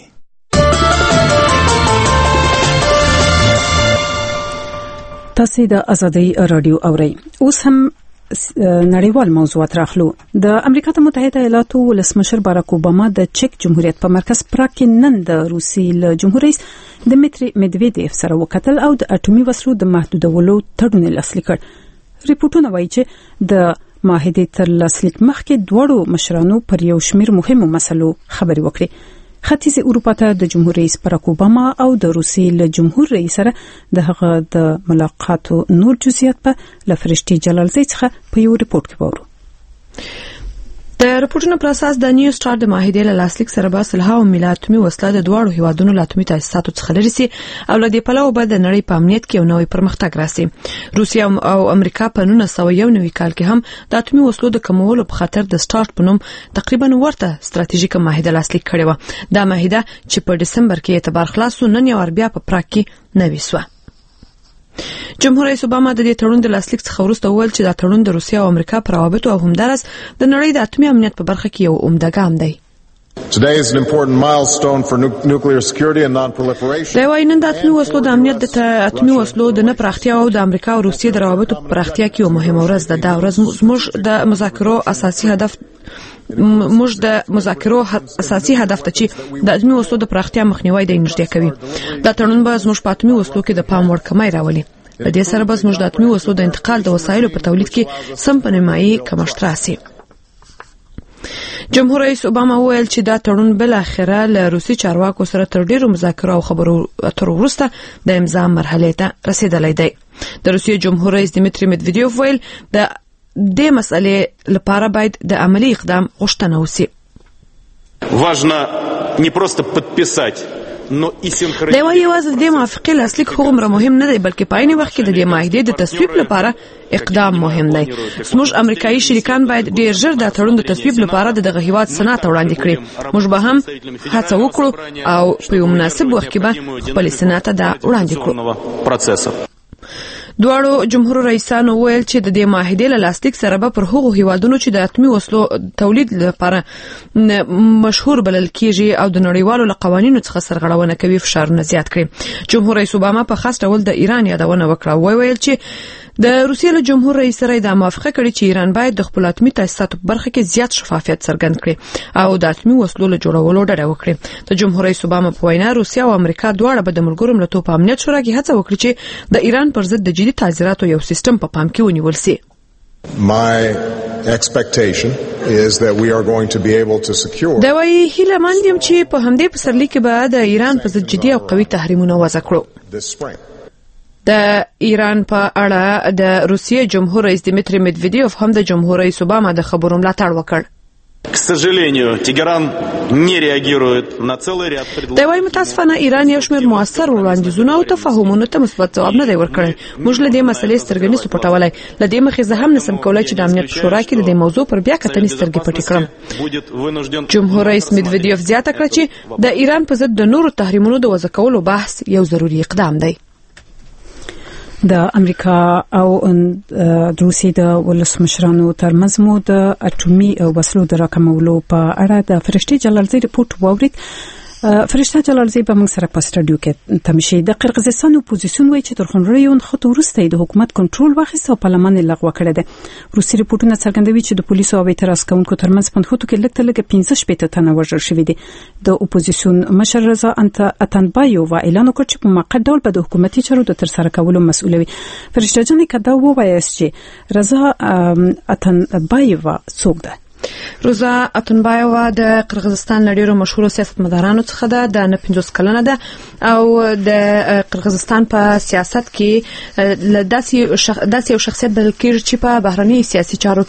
تاسې د ازادي رادیو اورئ. اوس هم نړیوال موضوعات راخلو. د امریکا متحده ایالاتو ولسمشر باراک اوباما د چک جمهوریت په مرکز پراګ کې نن د روسي جمهور رئیس دمیتری میدویدیف سره وکتل او د اټومي وسلو د محدودولو تړون لاسلیک کړ. ریپورتونه وایي چې د معاهده تر لاسلیک مخکې دوړو مشرانو پر یو شمیر مهمو مسلو خبرې وکړې. ختیځ اروپا ته د جمهور رئیس باراک اوباما او د روسیې له جمهور رئیس سره د هغه د ملاقاتو نور جزئیات په لفرشتي جلالزی څخه په یو ریپورت کې وورو. د رپورټونو پر اساس د نیو سټار د معاهدې له لاسلیک سره به صلح او ملاتمي وسله د دواړو هیوادونو لاتمي تاسیساتو څخه لري سي او له دې پلوه به د نړۍ په امنیت کې یو نوې پرمختګ راسي. روسیا او امریکا په 1991 کال کې هم د اتمي وسلو د کمولو په خاطر د سټارټ په نوم تقریبا ورته ستراتیژیکه معاهده لاسلیک کړې و. دا معاهده چې په دسمبر کې اعتبار خلاصو نن یو بیا په پراګ کې نوي سو. جمهور رئیس اوباما د دې تړون د لاسلیک څخه وروسته وویل چې دا تړون د روسیا او امریکا پر روابطو او همدارس د نړۍ د اتمي امنیت په برخه کې یو عمده ګام دی. Today is an important milestone for nuclear security and non-proliferation. دا وايي نن د اتمي وسلو د امنیت د اتمي وسلو د نه پراختیا او د امریکا او روسیې د روابطو په پراختیا کې یو مهمه ورځ ده. دا ورځ زموږ د مذاکرو اساسي هدف ته چې د اتمي وسلو د پراختیا مخنیوي د نږدې کوي. دا تړون به زموږ په اتمي وسلو کې د پام وړ کمای راولي. په دې سره به زموږ د اتمي وسلو د انتقال د وسایلو په تولید کې سم په نیمایي کمښت راسي. جمهور رئیس اوباما وویل چې دا تړون بل اخره له روسي چارواکو سره تر ډیرو مذاکرو او خبرو اترو وروسته د امضا مرحله ته رسیدلی دی. د روسي جمهور رئیس دیمیتری مدویدیوف ویل د دې مسئلې لپاره باید د عملی اقدام غوښتنه وشي. важно не просто подписать دا وايي یوازې د موافقې لاسلیک هغومره مهم نه دی بلکې په عین وخت کې د دې معاهدې د تصویب لپاره اقدام مهم دی. زموږ امریکایي شریکان باید ډیر ژر د تړون د تصویب لپاره د دغه هیواد سنات وړاندې کړي. موږ به هم هڅه وکړو او په یو مناسب وخت کې به خپل سنات ته وړاندې کړو. دواړو جمهور رئیسانو ویل چې د دې معاهدې له لاسلیک سره به پر هغو هیوادونو چې د اتمي وسلو تولید لپاره مشهور بلل کیږي او د نړیوالو له قوانینو څخه سرغړونه کوي فشارونه زیات کړي. جمهور رئیس اوباما په خاص ډول د ایران یادونه وکړه. ویل چې د روسیې له جمهور رئیس سره د موافقه کړې چې ایران باید د خپل اتمي تاسیساتو په برخه کې زیات شفافیت څرګند کړي او د اتمي وسلو له جوړولو ډډه وکړي. د جمهور رئیس اوباما په وینا روسیا او امریکا دواړه به د ملګرو ملتونو په امنیت شورا کې هڅه وکړي چې د ایران پر ضد د جدي تعزیراتو یو سیستم په پام کې ونیول شي. My expectation is that we are going to be able to secure. دا وايي هیله مند یم چې په همدې پسرلي کې به د ایران په ضد جدي او قوي تحریمونه وضع کړو. د ایران په اړه د روسیې جمهور رئیس دیمیتری مدویدیوف هم د جمهور رئیس اوباما د خبرو ملاتړ وکړ. К сожалению, Тегеран не реагирует на целый ряд предложений. دا وايي متاسفانه ایران یو شمېر موثر وړاندیزونه او تفاهمونو ته مثبت ځواب نه دی ورکړی. موږ له دې مسلې سترګې نسو پټولای. له دې مخې زه هم نسم کولای چې د امنیت شورا کې د دې موضوع پر بیا کتنې سترګې پټې کړم. جمهور رئیس مدویدیوف زیاته کړه چې د ایران په ضد د نورو تحریمونو د وضع کولو بحث یو ضروري اقدام دی. د امریکا او روسیې د ولسمشرانو ترمنځ مو د اټومي وسلو د راکمولو په اړه د فرشتي جلالزی ریپورت واورید. فرشته جلالزی به موږ سره په سټډیو کې تمشي. د قرغیزستان اپوزیسیون وایي چې تر خنړیون خطو وروسته د حکومت کنټرول واخیسته او پارلمان یې لغوه کړی دی. روسي ریپورتونه څرګندوي چې د پولیسو او اعتراض کوونکو ترمنځ په نښتو کې لږ 15 تنه وژل شوي دي. د اپوزیسیون مشر رضا اتنبایووا اعلان وکړ چې په موقت ډول به د حکومتي چارو د ترسره کولو مسؤل وي. فرشته جان کدا ووایي چې رضا اتنبایووا څوک ده؟ روزا اتنبایووا د قرغیزستان ډیرو مشهور سیاستمدارانو څخه ده. د 50 کلنه ده او د قرغیزستان په سیاست کې داسې یو شخصیت بلل کېږي چې په بهرني سیاسي چارو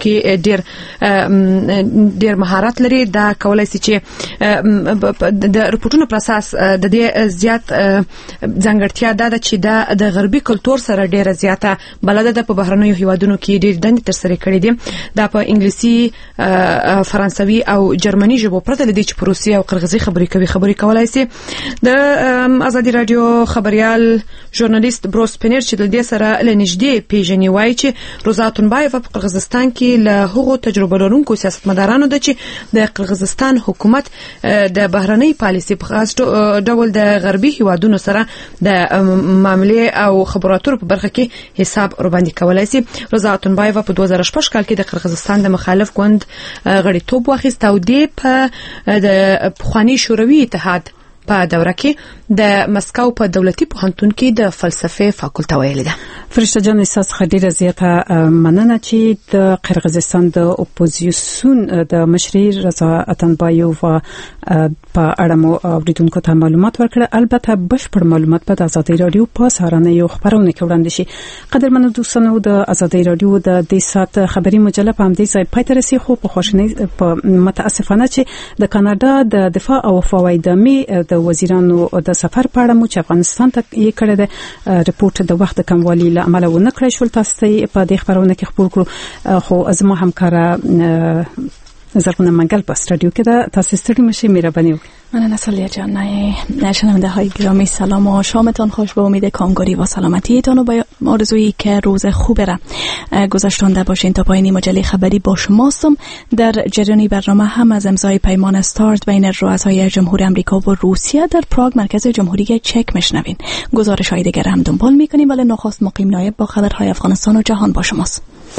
کې ډیر مهارت لري. دا کولای شي چې د رپورټونو پر اساس د دې زیات ځانګړتیا ده چې د غربي کلچر سره ډیره زیاته بلده ده. په بهرنیو هیوادونو کې ډیر دندې ترسره کړې دي. دا په انګلیسي فرانسوي او جرمني ژبو پرته لدی چې په روسي او قرغیزي خبرې کولای شي. د ازادي رادیو خبريال ژورنالیست بروس پنیر چې د دې سره لنږدې پیژني وایي چې روزا اتنبایووا په قرغیزستان کې له هغو تجربه لرونکو سیاستمدارانو ده چې د قرغیزستان حکومت د بهرنۍ پالیسي په خاص ډول د غربي هیوادونو سره د معاملې او خبراتو په برخه کې حساب ورباندې کولای شي. روزا اتنبایووا په 2008 کال کې د قرغیزستان د مخالف ګوند غړیتوب واخیست او د پخوانی شوروي اتحاد په دوره کې د مسکو په دولتي پوهنتون کې د فلسفه فاکولته ویلې ده. فرشته جان اساس خډيره زیاته مننه چې د قرغیزستان د اپوزیسیون د مشري رضا اتنبایوف په اړه مو اوریدونکو ته معلومات ورکړه. البته بشپړ معلومات په آزادي رادیو په سهارنۍ خبرونه کې وړاندې شي. قدرمنو دوستانو د آزادي رادیو د دې سات خبري مجله په همدې ځای پای ته رسي، خو په خوشنۍ په متاسفانه چې د کاناډا د دفاع او فواید می د وزیرانو د سفر په اړه مو چې افغانستان ته یې کړی د رپورت د وخت کموالي له امله ونه کړی شول. تاسو ته په دې خبرونه کې خبر کړو، خو زما همکاره زرغونه منگل با استودیو که ده تاسو ستړي مشي مهرباني وکړئ. من سالیا جان، شنونده های گرامی سلام و شامتان خوش. به امید کامگاری و سلامتیتان و با آرزویی که روز خوب را گذشتانده باشین. تا پایانی مجله خبری با شماستم. در جریان برنامه هم از امضای پیمان استارت بین رؤسای جمهوری آمریکا و روسیه در پراگ مرکز جمهوری چک میشنوین. گزارش های دیگر هم دنبال میکنیم، ولی نخست مقیم نایب با خبرهای افغانستان و جهان با شماست.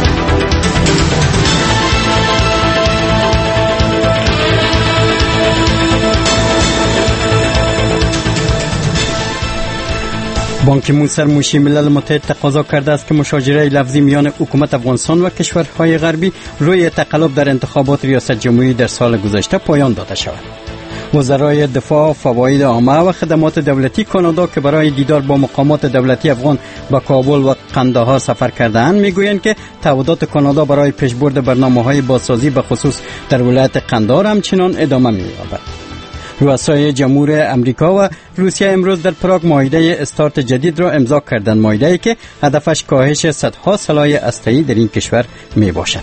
بان کی مون سرموشی ملل متحد تقاضا کرده است که مشاجره لفظی میان حکومت افغانستان و کشورهای غربی روی تقلب در انتخابات ریاست جمهوری در سال گذشته پایان داده شود. وزرای دفاع، فواید عامه و خدمات دولتی کانادا که برای دیدار با مقامات دولتی افغان به کابل و قندهار سفر کرده‌اند میگویند که تعهدات کانادا برای پیشبرد برنامه‌های بازسازی به خصوص در ولایت قندهار همچنان ادامه می‌یابد. رؤسای جمهور امریکا و روسیه امروز در پراگ معاهده استارت جدید را امضا کردند، معاهده‌ای که هدفش کاهش صدها سلاح هسته‌ای در این کشور می باشد.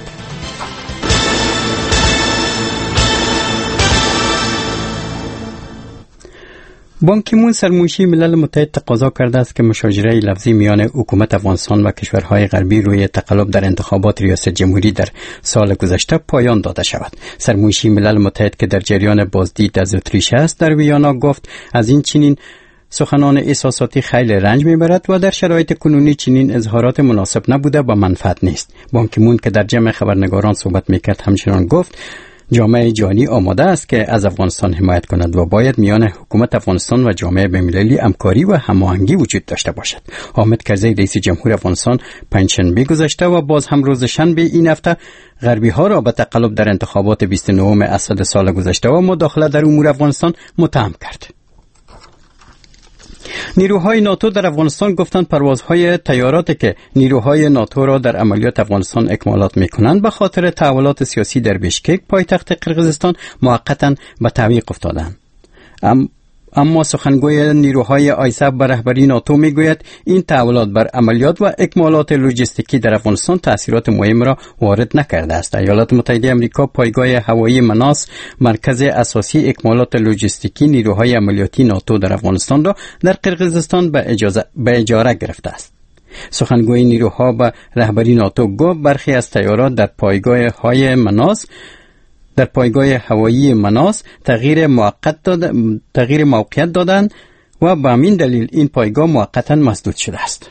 بان کی مون سرموشی ملل متحد تقاضا کرده است که مشاجره لفظی میان حکومت افغانستان و کشورهای غربی روی تقلب در انتخابات ریاست جمهوری در سال گذشته پایان داده شود. سرموشی ملل متحد که در جریان بازدید از اتریش است در ویانا گفت از این چنین سخنان احساساتی خیلی رنج میبرد و در شرایط کنونی چنین اظهارات مناسب نبوده و منفعت نیست. بان کی مون که در جمع خبرنگاران صحبت میکرد همچنان گفت جامعه جهانی آماده است که از افغانستان حمایت کند و باید میان حکومت افغانستان و جامعه بین‌المللی همکاری و هماهنگی وجود داشته باشد. حامد کرزی رئیس جمهور افغانستان پنجشنبه گذشته و باز هم روز شنبه این هفته غربی ها را به تقلب در انتخابات 29 اسد سال گذشته و مداخله در امور افغانستان متهم کرد. نیروهای ناتو در افغانستان گفتند پروازهای طیاراتی که نیروهای ناتو را در عملیات افغانستان اکمالات می‌کنند به خاطر تحولات سیاسی در بیشکک پایتخت قرقیزستان موقتا به تعویق افتادند. اما سخنگوی نیروهای آیساف به رهبری ناتو میگوید این تحولات بر عملیات و اکمالات لوجستیکی در افغانستان تأثیرات مهم را وارد نکرده است. ایالات متحده آمریکا پایگاه هوایی مناس، مرکز اساسی اکمالات لوجستیکی نیروهای عملیاتی ناتو در افغانستان را در قرقیزستان به اجاره گرفته است. سخنگوی نیروها به رهبری ناتو گفت برخی از طیارات در پایگاه هوایی مناس تغییر موقعیت دادند و به همین دلیل این پایگاه موقتا مسدود شده است.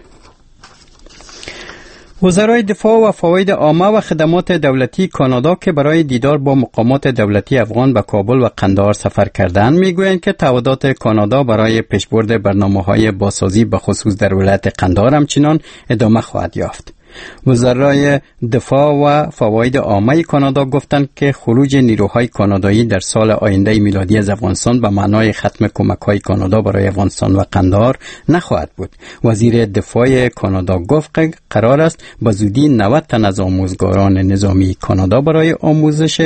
وزرای دفاع و فواید عامه و خدمات دولتی کانادا که برای دیدار با مقامات دولتی افغان به کابل و قندهار سفر کردند میگویند که تعهدات کانادا برای پیشبرد برنامه‌های بازسازی به خصوص در ولایت قندهار همچنان ادامه خواهد یافت. وزرای دفاع و فواید عامه کانادا گفتند که خروج نیروهای کانادایی در سال آینده میلادی از افغانستان به معنای ختم کمک‌های کانادا برای افغانستان و قندهار نخواهد بود. وزیر دفاع کانادا گفت که قرار است به زودی 90 تن از آموزگاران نظامی کانادا برای آموزش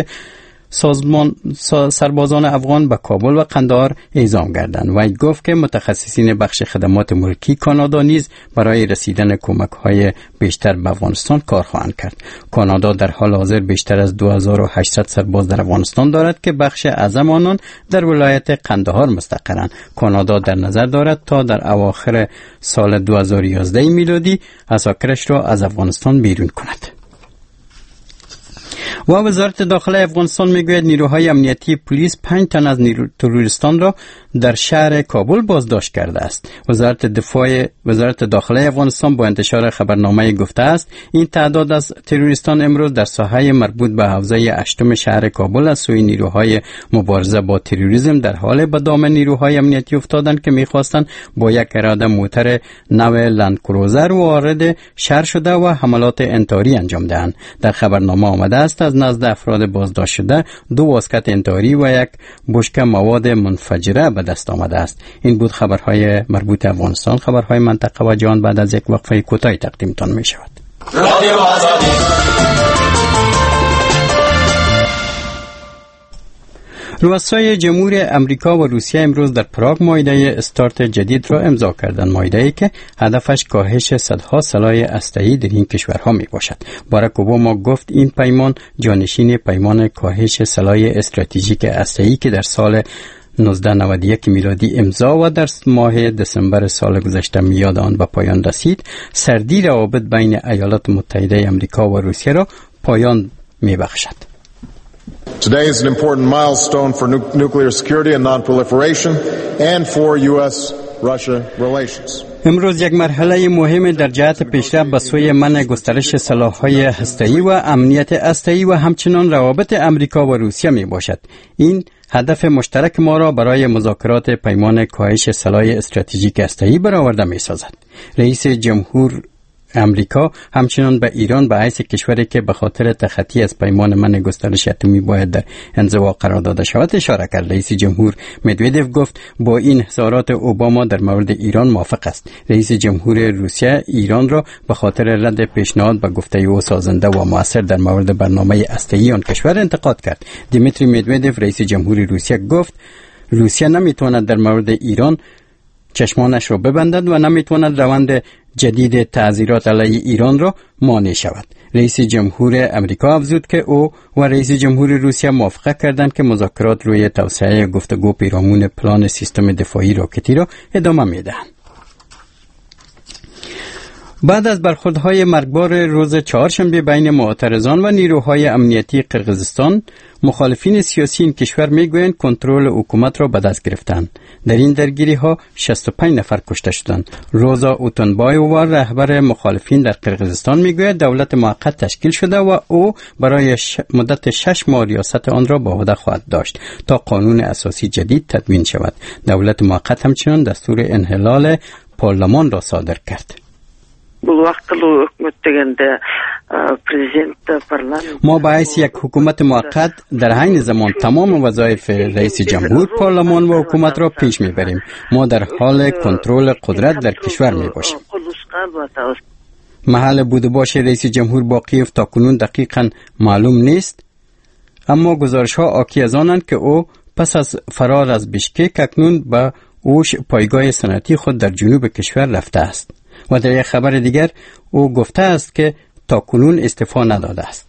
سربازان افغان به کابل و قندهار اعزام گردند. و گفت که متخصصین بخش خدمات ملکی کانادا نیز برای رسیدن کمک‌های بیشتر به افغانستان کار خواهند کرد. کانادا در حال حاضر بیشتر از 2800 سرباز در افغانستان دارد که بخش اعظم آنان در ولایت قندهار مستقرند. کانادا در نظر دارد تا در اواخر سال 2011 میلادی عساکرش را از افغانستان بیرون کند. و وزارت داخله افغانستان میگوید نیروهای امنیتی پلیس 5 تن از تروریستان را در شهر کابل بازداشت کرده است. وزارت داخله افغانستان با انتشار خبرنامه گفته است این تعداد از تروریستان امروز در ساحه مربوط به حوزه 8 شهر کابل از سوی نیروهای مبارزه با تروریسم در حال به دام نیروهای امنیتی افتادند که می‌خواستند با یک اراده موتر نو لندکروزر وارد شهر شده و حملات انتحاری انجام دهند. در خبرنامه آمده است از نزد افراد بازداشت شده 2 واسکت انتحاری و 1 بشکه مواد منفجره به دست آمده است. این بود خبرهای مربوط افغانستان. خبرهای منطقه و جهان بعد از یک وقفه کوتاهی تقدیمتان می شود. رؤسای جمهور امریکا و روسیه امروز در پراگ معاهده استارت جدید را امضا کردند. معاهده‌ای که هدفش کاهش صدها سلاح اسلحه‌ای در این کشورها می باشد. باراک اوباما گفت این پیمان جانشین پیمان کاهش سلاح استراتژیک اسلحه‌ای که در سال 1991 میلادی امضا و در ماه دسامبر سال گذشته میاد آن به پایان رسید، سردی روابط بین ایالات متحده امریکا و روسیه را پایان میبخشد. Today is an important milestone for nuclear security and non-proliferation and for US-Russia relations. امروز یک مرحله مهم در جهت پیشرفت به سوی منع گسترش سلاح‌های هسته‌ای و امنیت هسته‌ای و همچنان روابط امریکا و روسیه می باشد. این هدف مشترک ما را برای مذاکرات پیمان کاهش سلاح استراتژیک هسته‌ای برآورده می سازد. رئیس جمهور امریکا همچنان به ایران به حیث کشوری که به خاطر تخطی از پیمان منع گسترش اتمی باید در انزوا قرار داده شود اشاره کرد. رئیس جمهور مدودوف گفت با این اظهارات اوباما در مورد ایران موافق است. رئیس جمهور روسیه ایران را به خاطر رد پیشنهاد به گفته او سازنده و مؤثر در مورد برنامه هسته‌ای آن کشور انتقاد کرد. دیمیتری مدودوف رئیس جمهور روسیه گفت روسیه نمیتواند در مورد ایران چشمانش را ببندد و نمیتواند روند جدید تعزیرات علیه ایران را مانع شود. رئیس جمهور امریکا افزود که او و رئیس جمهور روسیه موافقت کردند که مذاکرات روی توسعه گفتگو پیرامون پلان سیستم دفاعی راکتی را ادامه میدهند. بعد از برخوردهای مرگبار روز چهارشنبه بین معترضان و نیروهای امنیتی قرقیزستان، مخالفین سیاسی این کشور میگویند کنترل حکومت را به دست گرفتند. در این درگیری‌ها 65 نفر کشته شدند. روزا اوتونبایووا رهبر مخالفین در قرقیزستان میگوید دولت موقت تشکیل شده و او برای مدت 6 ماه ریاست آن را به عهده خواهد داشت تا قانون اساسی جدید تدوین شود. دولت موقت همچنین دستور انحلال پارلمان را صادر کرد. ما باعث یک حکومت موقت در عین زمان تمام وظایف رئیس جمهور، پارلمان و حکومت را پیش میبریم. ما در حال کنترل قدرت در کشور میباشیم. محل بود و باش رئیس جمهور با کیف تا کنون دقیقاً معلوم نیست، اما گزارش‌ها حاکی از آنند که او پس از فرار از بیشکک اکنون به اوش پایگاه صنعتی خود در جنوب کشور رفته است. و در یک خبر دیگر او گفته است که تا کنون استعفا نداده است.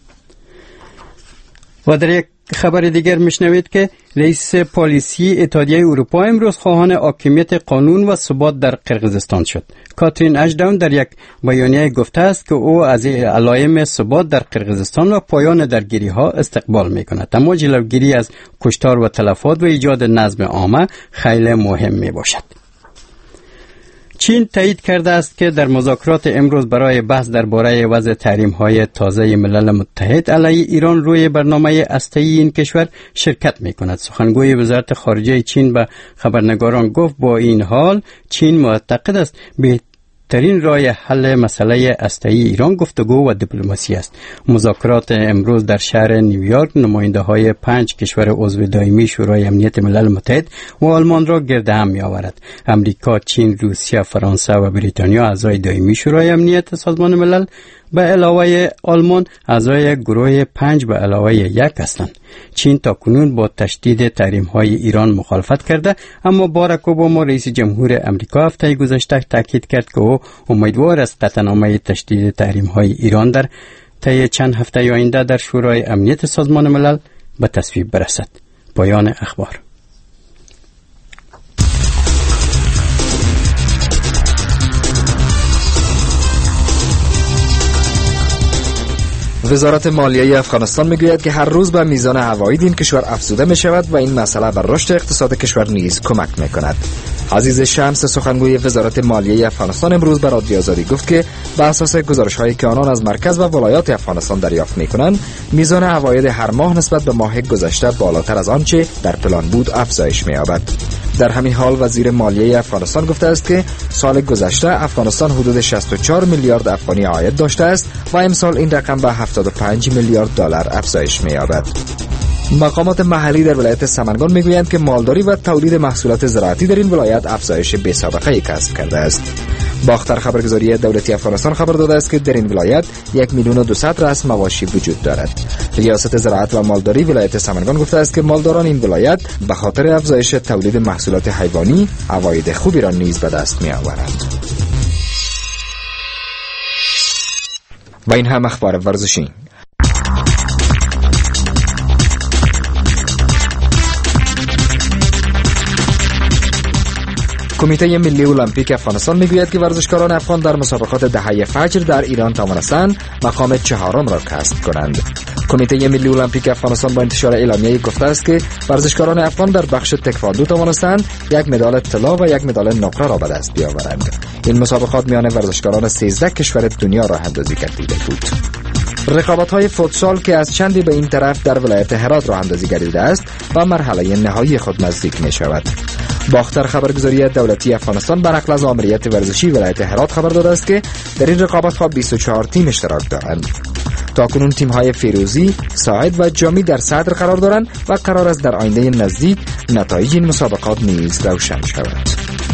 و در یک خبر دیگر میشنوید که رئیس پالیسی اتحادیه اروپا امروز خواهان حاکمیت قانون و ثبات در قرقیزستان شد. کاترین اشتون در یک بیانیه گفته است که او از علائم ثبات در قرقیزستان و پایان درگیری‌ها استقبال می‌کند، اما جلوگیری از کشتار و تلفات و ایجاد نظم عامه خیلی مهم میباشد. چین تایید کرده است که در مذاکرات امروز برای بحث درباره وضع تحریم‌های تازه ملل متحد علیه ایران روی برنامه هسته‌ای این کشور شرکت می‌کند. سخنگوی وزارت خارجه چین به خبرنگاران گفت با این حال چین معتقد است بهترین راه حل مسئله هسته‌ای ایران گفتگو و دیپلماسی است. مذاکرات امروز در شهر نیویورک نماینده‌های 5 کشور عضو دائمی شورای امنیت ملل متحد و آلمان را گرد هم می‌آورد. امریکا، چین، روسیه، فرانسه و بریتانیا اعضای دائمی شورای امنیت سازمان ملل به علاوه آلمان اعضای گروه 5 به علاوه 1 هستند. چین تاکنون با تشدید تحریم‌های ایران مخالفت کرده، اما باراک اوباما رئیس جمهور امریکا هفته گذشته تاکید کرد که او امیدوار است قطعنامه تشدید تحریم‌های ایران در طی چند هفته آینده در شورای امنیت سازمان ملل به تصویب برسد. پایان اخبار. وزارت مالیه افغانستان میگوید که هر روز به میزان عواید این کشور افزوده می شود و این مسئله بر رشد اقتصاد کشور نیز کمک می کند. عزیز شمس سخنگوی وزارت مالیه افغانستان امروز به رادیو آزادی گفت که بر اساس گزارش‌هایی که آنان از مرکز و ولایات افغانستان دریافت می‌کنند، میزان عواید هر ماه نسبت به ماه گذشته بالاتر از آنچه در پلان بود افزایش می‌یابد. در همین حال وزیر مالیه افغانستان گفته است که سال گذشته افغانستان حدود 64 میلیارد افغانی عاید داشته است و امسال این رقم به 75 میلیارد دلار افزایش می‌یابد. مقامات محلی در ولایت سمنگان میگویند که مالداری و تولید محصولات زراعتی در این ولایت افزایش بی‌سابقه‌ای کسب کرده است. باختر خبرگزاری دولتی افغانستان خبر داده است که در این ولایت 1,200,000 رأس مواشی وجود دارد. ریاست زراعت و مالداری ولایت سمنگان گفته است که مالداران این ولایت به خاطر افزایش تولید محصولات حیوانی عواید خوبی را نیز به دست می‌آورند. و این هم اخبار ورزشی. کمیته ملی المپیک افغانستان میگوید که ورزشکاران افغان در مسابقات دهه فجر در ایران توانستند مقام 4 را کسب کنند. کمیته ملی المپیک افغانستان با انتشار اعلامیه‌ای گفته است که ورزشکاران افغان در بخش تکواندو توانستند 1 مدال طلا و 1 مدال نقره را به دست بیاورند. این مسابقات میان ورزشکاران 13 کشور دنیا راه اندازی گردیده بود. رقابت‌های فوتسال که از چندی به این طرف در ولایت هرات راه اندازی گردیده است و مرحله نهایی خود نزدیک می‌شود. باختر خبرگزاری دولتی افغانستان بر نقل از آمریت ورزشی ولایت هرات خبر داده است که در این رقابت‌ها 24 تیم اشتراک دارند. تاکنون تیم‌های فیروزی، ساعد و جامی در صدر قرار دارند و قرار است در آینده نزدیک نتایج این مسابقات نیز روشن شود.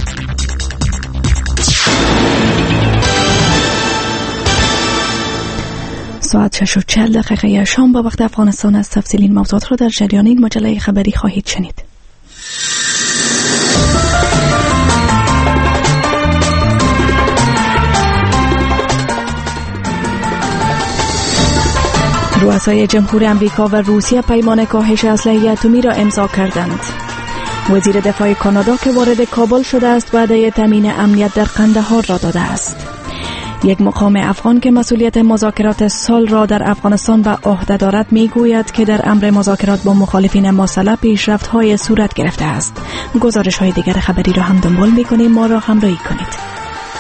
ساعت 6:40 شام با وقت افغانستان است. تفصیل این موضوعات را در جریان این مجله خبری خواهید شنید. رؤسای جمهور امریکا و روسیه پیمان کاهش اسلحه اتمی را امضا کردند. وزیر دفاع کانادا که وارد کابل شده است وعده تامین امنیت در قندهار را داده است. یک مقام افغان که مسئولیت مذاکرات سال را در افغانستان به عهده دارد میگوید که در امر مذاکرات با مخالفین مسئله پیشرفت‌های صورت گرفته است. گزارش‌های دیگر خبری را هم دنبال می‌کنیم، ما را همراهی کنید.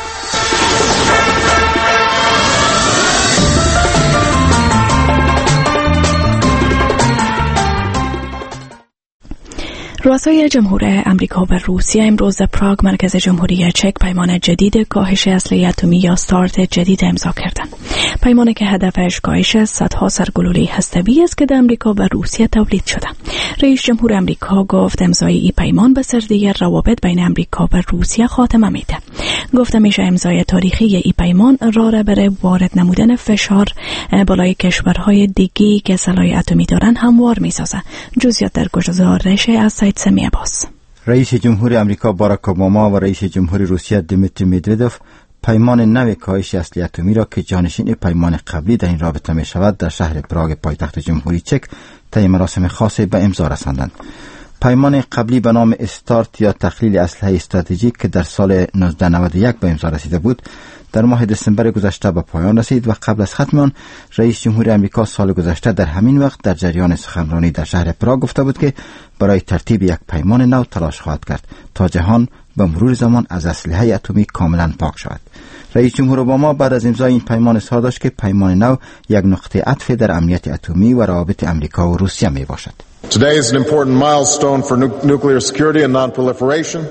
رؤسای جمهور امریکا و روسیه امروز در پراگ مرکز جمهوری چک پیمان جدید کاهش اسلحه اتمی یا استارت جدید امضا کردند. پیمانی که هدفش کاهش صدها سرگلوله هسته‌ای است که در امریکا و روسیه تولید شده. رئیس جمهور امریکا گفت امضای این پیمان به سردی روابط بین امریکا و روسیه خاتمه میده. گفته میشه امضای تاریخی این پیمان راه برای وارد نمودن فشار بالای کشورهای دیگی که سلاح اتمی دارن هموار میسازه. جزئیات در گزارش از سید سمی عباس. رئیس جمهور امریکا باراک اوباما و رئیس جمهور روسیه دیمیتری مدودوف پیمان نو کاهش اسلحه اتمی را که جانشین پیمان قبلی در این رابطه می شود در شهر پراگ پایتخت جمهوری چک طی مراسم خاصی به امضا رساندند. پیمان قبلی به نام استارت یا تقلیل اسلحه استراتژیک که در سال 1991 به امضا رسیده بود در ماه دسامبر گذشته به پایان رسید و قبل از ختم آن رئیس جمهور امریکا سال گذشته در همین وقت در جریان سخنرانی در شهر پراگ گفته بود که برای ترتیب یک پیمان نو تلاش خواهد کرد تا جهان به مرور زمان از اسلحه اتمی کاملا پاک شود. رئیس جمهور اوباما بعد از امضای این پیمان اظهار داشت که پیمان نو یک نقطه عطف در امنیت اتمی و روابط امریکا و روسیه می باشد. Today is an important milestone for nuclear security and non-proliferation.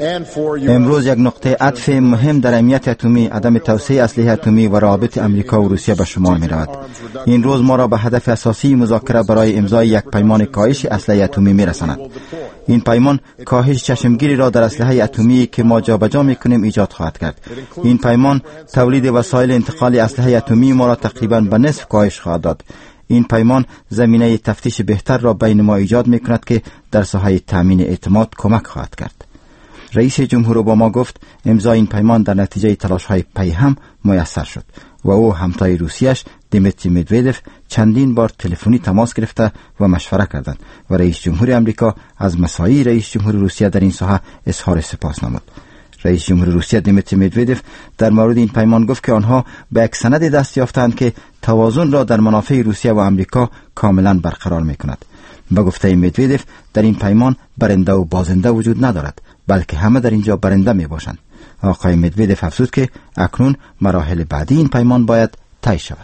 امروز یک نقطه عطف مهم در امنیت اتمی، عدم توسعه اسلحه اتمی و روابط امریکا و روسیه به شمار می رود. این روز ما را به هدف اساسی مذاکره برای امضای یک پیمان کاهش اسلحه اتمی می رساند. این پیمان کاهش چشمگیری را در اسلحه اتمی که ما جابجا می کنیم ایجاد خواهد کرد. این پیمان تولید وسایل انتقال اسلحه اتمی ما را تقریبا به نصف کاهش خواهد داد. این پیمان زمینه تفتیش بهتر را بین ما ایجاد می کند که در ساحه تامین اعتماد کمک خواهد کرد. رئیس جمهور اوباما گفت امضای این پیمان در نتیجه تلاش‌های پیهم میسر شد و او همتای روسیه‌اش دیمیتری مدودوف چندین بار تلفنی تماس گرفته و مشوره کردند و رئیس جمهور امریکا از مساعی رئیس جمهور روسیه در این ساحه اظهار سپاس نمود. رئیس جمهور روسیه دیمیتری مدودف در مورد این پیمان گفت که آنها به یک سند دست یافتند که توازن را در منافع روسیه و آمریکا کاملا برقرار می‌کند. با گفته مدودف در این پیمان برنده و بازنده وجود ندارد، بلکه همه در اینجا برنده میباشند. آقای مدودف افزود که اکنون مراحل بعدی این پیمان باید طی شود.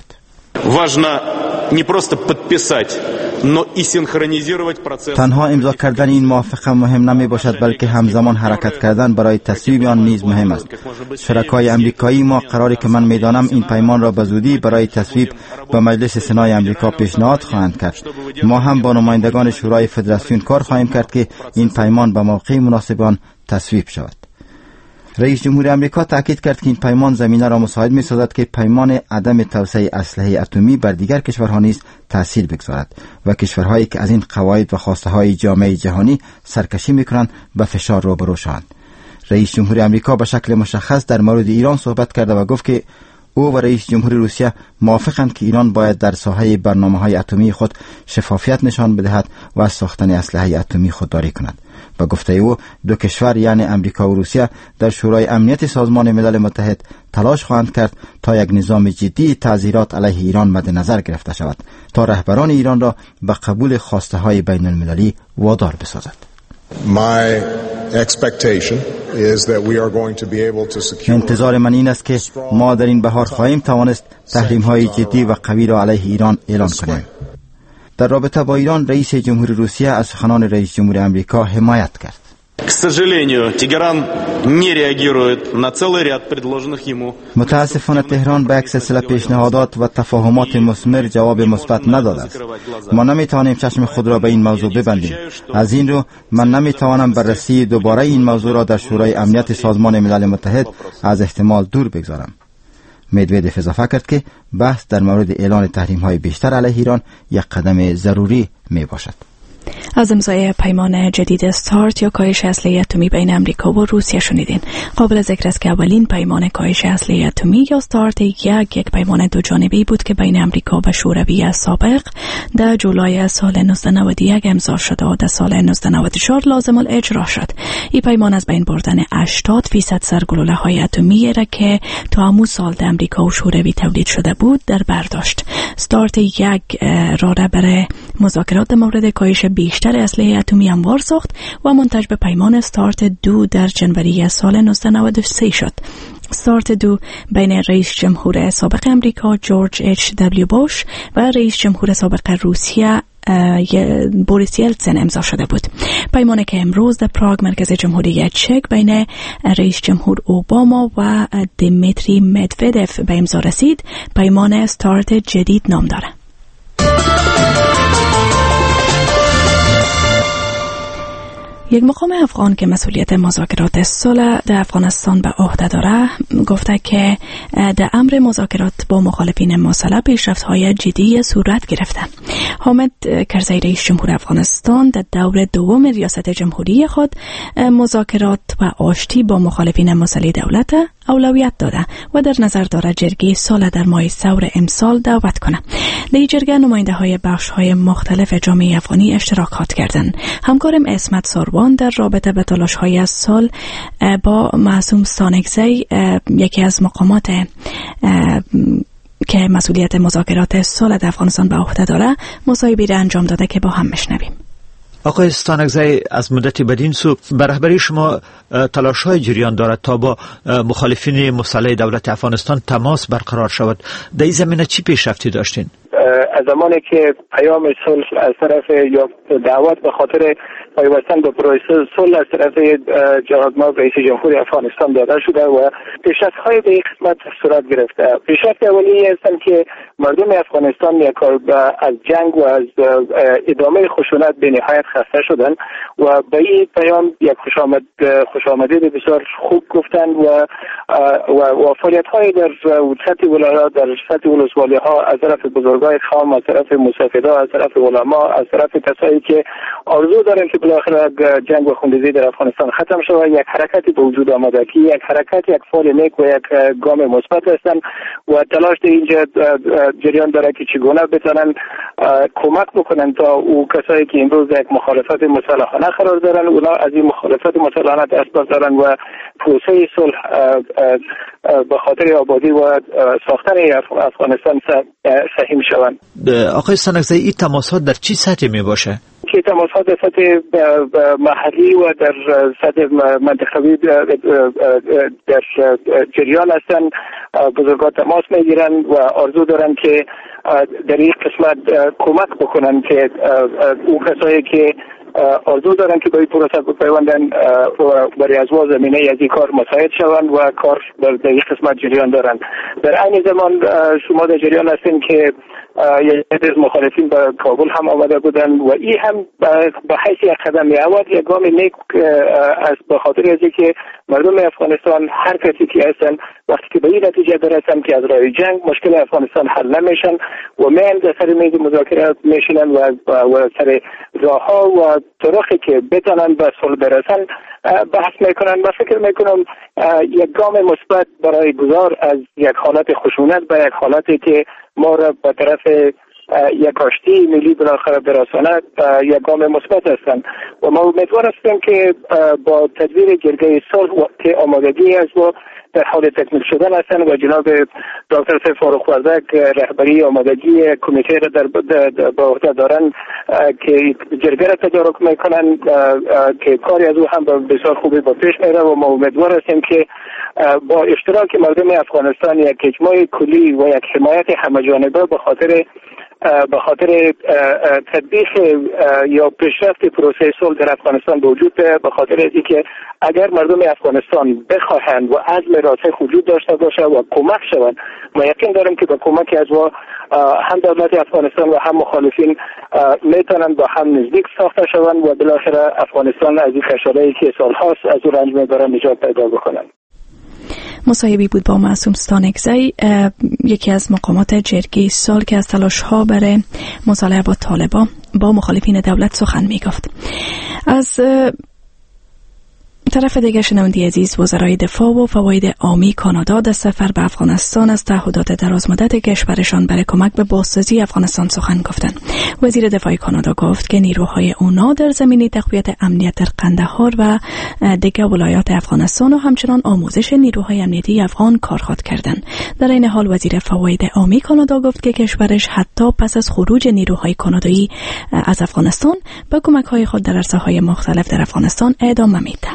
تنها امضا کردن این موافقه مهم نمی باشد، بلکه همزمان حرکت کردن برای تصویب آن نیز مهم است. شرکای امریکایی ما قراری که من میدانم این پیمان را به زودی برای تصویب به مجلس سنای امریکا پیشنهاد خواهند کرد. ما هم با نمایندگان شورای فدراسیون کار خواهیم کرد که این پیمان به موقع مناسب آن تصویب شود. رئیس جمهور آمریکا تاکید کرد که این پیمان زمینه را مساعد می‌سازد که پیمان عدم توسعه اسلحه اتمی بر دیگر کشورها نیز تأثیر بگذارد و کشورهایی که از این قواعد و خواسته‌های جامعه جهانی سرکشی می‌کنند به فشار روبرو شوند. رئیس جمهور آمریکا به شکل مشخص در مورد ایران صحبت کرد و گفت که او و رئیس جمهور روسیه موافقند که ایران باید در ساحه برنامه‌های اتمی خود شفافیت نشان بدهد و از ساختن اسلحه اتمی خودداری کند. با گفته او دو کشور یعنی امریکا و روسیه در شورای امنیت سازمان ملل متحد تلاش خواهند کرد تا یک نظام جدی تعزیرات علیه ایران مد نظر گرفته شود تا رهبران ایران را به قبول خواسته های بین المللی وادار بسازد. انتظار من این است که ما در این بهار خواهیم توانست تحریم های جدی و قوی را علیه ایران اعلان کنیم. در رابطه با ایران رئیس جمهور روسیه از سخنان رئیس جمهور آمریکا حمایت کرد. متاسفانه تهران به یک سلسله پیشنهادات و تفاهمات مثمر جواب مثبت نداده است. ما نمیتوانیم چشم خود را به این موضوع ببندیم. از این رو من نمیتوانم بررسی دوباره این موضوع را در شورای امنیت سازمان ملل متحد از احتمال دور بگذارم. مدودف اضافه کرد که بحث در مورد اعلان تحریم‌های بیشتر علیه ایران یک قدم ضروری میباشد. از امضای پیمان جدید استارت یا کاهش اسلحه اتمی بین امریکا و روسیه شنیدین. قابل ذکر است که اولین پیمان کاهش اسلحه اتمی یا استارت یک پیمان دو جانبه‌ای بود که بین امریکا و شوروی سابق در جولای سال 1991 امضا شد و در سال 1994 لازم الاجرا شد. این پیمان از بین بردن 80% سرگلوله‌های اتمی را که تا همون سال در امریکا و شوروی تولید شده بود در برداشت. استارت یک را برای مذاکرات در مورد کاهش بیشتر اسلحه اتمی هموار ساخت و منتج به پیمان استارت 2 در جنوری سال 1993 شد. استارت 2 بین رئیس جمهور سابق امریکا جورج اچ دبلیو بوش و رئیس جمهور سابق روسیه بوریس یلتسن امضا شده بود. پیمانی که امروز در پراگ مرکز جمهوری چک بین رئیس جمهور اوباما و دیمیتری مدودف به امضا رسید، پیمان استارت جدید نام دارد. یک مقام افغان که مسئولیت مذاکرات صلح در افغانستان به عهده داره گفته که در امر مذاکرات با مخالفین مسلح پیشرفت‌های جدی صورت گرفته. حامد کرزی رئیس جمهور افغانستان در دور دوم ریاست جمهوری خود مذاکرات و آشتی با مخالفین مسلح دولت اولویت داده و در نظر داره جرگه صلح در ماه ثور امسال دعوت کنه. در این جرگه نماینده‌های بخش‌های مختلف جامعه افغانی اشتراک کردند. همکارم اسمت ساروان در رابطه به تلاش‌های از صلح با معصوم ستانکزی یکی از مقامات که مسئولیت مذاکرات صلح در افغانستان به عهده داره مصاحبه‌ای را انجام داده که با هم بشنویم. آقای ستانکزی، از مدتی بدین سو به رهبری شما تلاش‌های جریان دارد تا با مخالفین مسلح دولت افغانستان تماس برقرار شود. در این زمینه چی پیشرفتی داشتین؟ از زمانی که پیام صلح از طرف یا دعوت به خاطر پیوستن به پروسه صلح از طرف جناب رئیس جمهور افغانستان داده شده و پیشرفت‌های به این قسمت صورت گرفته. پیشرفت اولی هستند که مردم افغانستان از جنگ و از ادامه خشونت به نهایت خسته شدن و به این پیام یک خوشامدید بسیار خوب گفتند و فعالیت‌های در سطح ولایات، در سطح ولسوالی‌ها از طرف بزرگان خام مردم، از طرف مستفیدا، از طرف علما، از طرف کسایی که آرزو دارن که بالاخره جنگ و خونریزی در افغانستان ختم شود، یک حرکتی به وجود آمده که یک حرکت، یک فعال نیک و یک گام مثبت هستند و تلاش در اینجا جریان داره که چگونه بتونن کمک بکنن تا او کسایی که امروز یک مخالفت مسلحانه قرار دارن اونا از این مخالفت مسلحانه دست بردارن و پروسه صلح به خاطر آبادی و ساختن افغانستان سهیم شوند. آقای سانکزی، این تماسات در چی سطح می باشه؟ که تماسات در سطح محلی و در سطح منطقوی در جریان هستند. بزرگان تماس میگیرن و آرزو دارن که در این قسمت کمک بکنن که او کسایی که آرزو دارن که به این پروسه بپیوندن برای از زمینه از این کار مساعد شوند و کار در این قسمت جریان دارن. در این زمان شما در جریان هستین که یک از مخالفین به کابل هم آمده بودن و این هم به حیث یک قدم اول یک گام نیک است به خاطر از اینکه مردم افغانستان هر کسی که هستن وقتی که به این نتیجه برسن که از راه جنگ مشکل افغانستان حل نمیشن و من در سر میز مذاکره میشینن و سر راهها و طرقی که بتونن به صلح برسن بحث میکنن و فکر میکنم یک گام مثبت برای گذار از یک حالت خشونت به یک حالتی که ما را به طرف یک آشتی ملی بالاخره برساند یک گام مثبت هستند و ما امیدوار هستیم که با تدبیر جرگه صلح که آمادگی است و در حال تکمیل شدن هستند و جناب دکتر سیف فاروق وردک رهبری آمادگی کمیته را به عهده دارن که جرگه را تدارک میکنن که کاری از او هم بسیار خوبی با پیش میره و ما امیدوار هستیم که با اشتراک مردم افغانستان یک اجماع کلی و یک حمایت همه‌جانبه به خاطر تطبیق یا پیشرفت پروسه صلح در افغانستان به وجود به خاطر اینکه اگر مردم افغانستان بخواهند و عزم راسخ وجود داشته باشه و کمک شوند ما یقین داریم که با کمک از هم دولت افغانستان و هم مخالفین میتونن با هم نزدیک ساخته شوند و بالاخره افغانستان از این خشاله‌ای که سالهاست از او رنج میبره نجات پیدا بکنند. مصاحبه‌ای بود با معصوم ستانکزی، یکی از مقامات جرگه صلح که از تلاش‌ها برای مصالحه با طالبان با مخالفین دولت سخن می‌گفت. از طرف دیگر شنونده عزیز، وزرای دفاع و فواید عامی کانادا در سفر به افغانستان از تعهدات درازمدت کشورشان برای کمک به بازسازی افغانستان سخن گفتند. وزیر دفاع کانادا گفت که نیروهای اونا در زمینه تقویت امنیت در قندهار و دیگر ولایات افغانستان و همچنان آموزش نیروهای امنیتی افغان کار خواهد کردند. در این حال وزیر فواید عامی کانادا گفت که کشورش حتی پس از خروج نیروهای کانادایی از افغانستان به کمک‌های خود در عرصه‌های مختلف در افغانستان ادامه میده.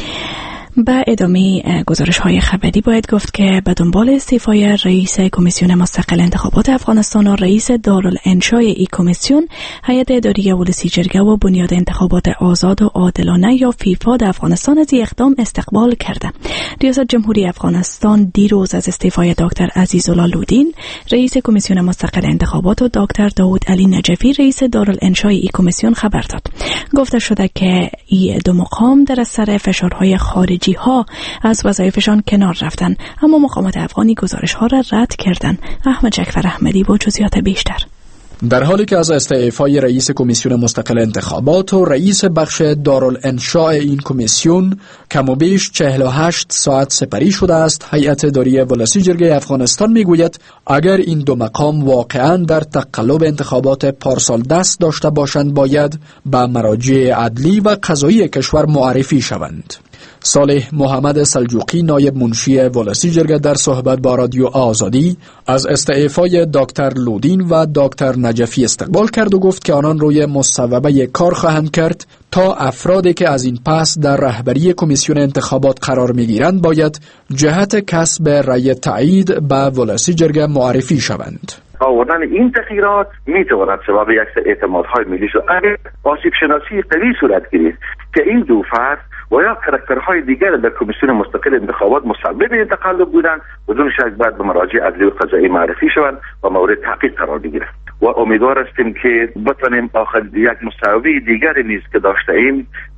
با ادامه گزارش‌های خبری باید گفت که به دنبال استعفای رئیس کمیسیون مستقل انتخابات افغانستان و رئیس دارالانشای این کمیسیون، هیئت اداری ولسی جرگه و بنیاد انتخابات آزاد و عادلانه یا فیفا در افغانستان از این اقدام استقبال کرده. ریاست جمهوری افغانستان دیروز از استعفای دکتر عزیزالله لودین رئیس کمیسیون مستقل انتخابات و دکتر داود علی نجفی رئیس دارالانشای این کمیسیون خبر داد. گفته شده که این دو مقام در اثر فشارهای خارجی ها از وظایفشان کنار رفتن، اما مقامات افغانی گزارش ها را رد کردند. احمد جعفر احمدی با جزئیات بیشتر. در حالی که از استعفای رئیس کمیسیون مستقل انتخابات و رئیس بخش دارالانشاء این کمیسیون کم و بیش 48 ساعت سپری شده است، هیئت اداری ولسی جرگه افغانستان میگوید اگر این دو مقام واقعا در تقلب انتخابات پارسال دست داشته باشند باید به مراجع عدلی و قضایی کشور معرفی شوند. صالح محمد سلجوقی نایب منشی ولسی جرگه در صحبت با رادیو آزادی از استعفای دکتر لودین و دکتر نجفی استقبال کرد و گفت که آنان روی مصوبه کار خواهند کرد تا افرادی که از این پس در رهبری کمیسیون انتخابات قرار میگیرند باید جهت کسب رأی تایید به ولسی جرگه معرفی شوند. آوردن این تغییرات میتواند سبب یک سری اعتمادهای ملی شد اگر آسیب شناسی قوی صورت گیرد که این دو فرد و یا کاراکترهای دیگر در کمیسیون مستقل انتخابات مسبب این تقلب بودند بدون شک باید به مراجع عدلی و قضایی معرفی شوند و مورد تحقیق قرار بگیرند و امیدوار هستیم که بتوانیم آخر یک مصوبه دیگر نیز که داشته ایم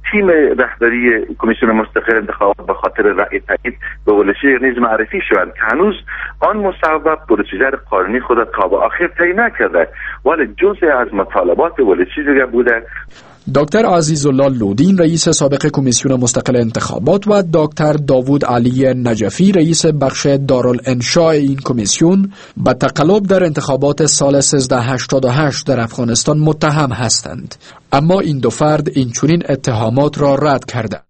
تیم رهبری کمیسیون مستقل انتخابات به خاطر رأی تایید به ولشیر نیز معرفی شوند که هنوز آن مصوب پروسیجر قانونی خود تا به آخر طی نکرده ولی جزء از مطالبات ولشیر بوده. دکتر عزیزالله لودین رئیس سابق کمیسیون مستقل انتخابات و دکتر داوود علی نجفی رئیس بخش دارالانشاء این کمیسیون به تقلب در انتخابات سال 1388 در افغانستان متهم هستند، اما این دو فرد این چنین اتهامات را رد کردند.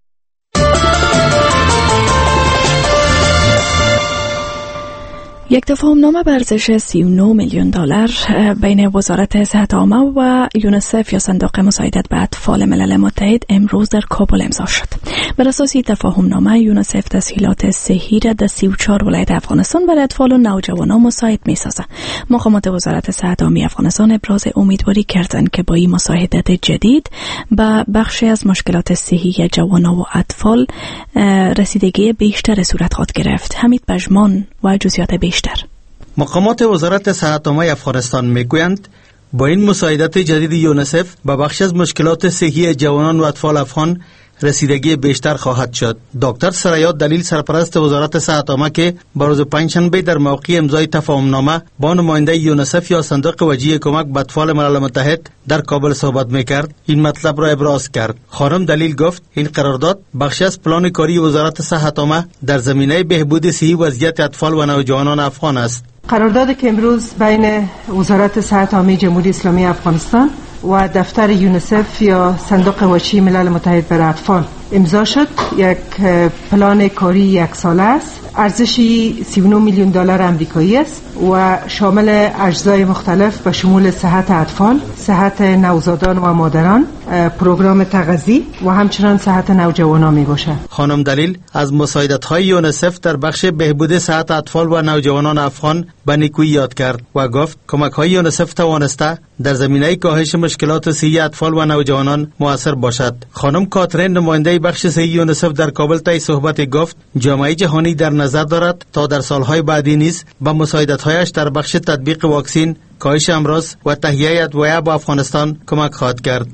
یک تفاهمنامه به ارزش 39 میلیون دلار بین وزارت صحت عامه و یونیسف یا صندوق مساعدت به اطفال ملل متحد امروز در کابل امضا شد. بر اساس این تفاهمنامه یونیسف تسهیلات صحی را در 34 ولایت افغانستان برای اطفال و نوجوانان مساعد می‌سازد. مقامات وزارت صحت عامه افغانستان ابراز امیدواری کردند که با این مساعدت جدید به بخشی از مشکلات صحی جوانان و اطفال رسیدگی بیشتر صورت خواهد گرفت. حمید پژمان و جزئیات بیشتر. مقامات وزارت صحت عامه افغانستان میگویند با این مساعدت جدید یونیسف به بخش از مشکلات صحی جوانان و اطفال افغان رسیدگی بیشتر خواهد شد. دکتر سرایات دلیل سرپرست وزارت صحت عامه که با روز پنجشنبه در موقع امضای تفاهمنامه با نماینده یونیسف یا صندوق وجیه کمک به اطفال ملل متحد در کابل صحبت میکرد این مطلب را ابراز کرد. خانم دلیل گفت این قرارداد بخشی از پلان کاری وزارت صحت عامه در زمینه بهبود صحی وضعیت اطفال و نوجوانان افغان است. قراردادی که امروز بین وزارت صحت عامه جمهوری اسلامی افغانستان و دفتر یونیسف یا صندوق وجیه ملل متحد برای اطفال امضا شد، یک پلان کاری یک ساله است. ارزشی 39 میلیون دلار آمریکایی است و شامل اجزای مختلف به شمول صحت اطفال، صحت نوزادان و مادران، پروگرام تغذیه و همچنان صحت نوجوانان می باشد. خانم دلیل از مساعدت‌های یونیسف در بخش بهبود صحت اطفال و نوجوانان افغان به نیکویی یاد کرد و گفت کمک‌های یونیسف توانسته در زمینه کاهش مشکلات صحی اطفال و نوجوانان مؤثر باشد. خانم کاترین نماینده بخش صحی یونیسف در کابل طی صحبت گفت جامعه جهانی در نظر دارد تا در سالهای بعدی نیز با مساعدت‌هایش در بخش تطبیق واکسن، کاهش امراض و تهیه ادویه به افغانستان کمک خواهد کرد.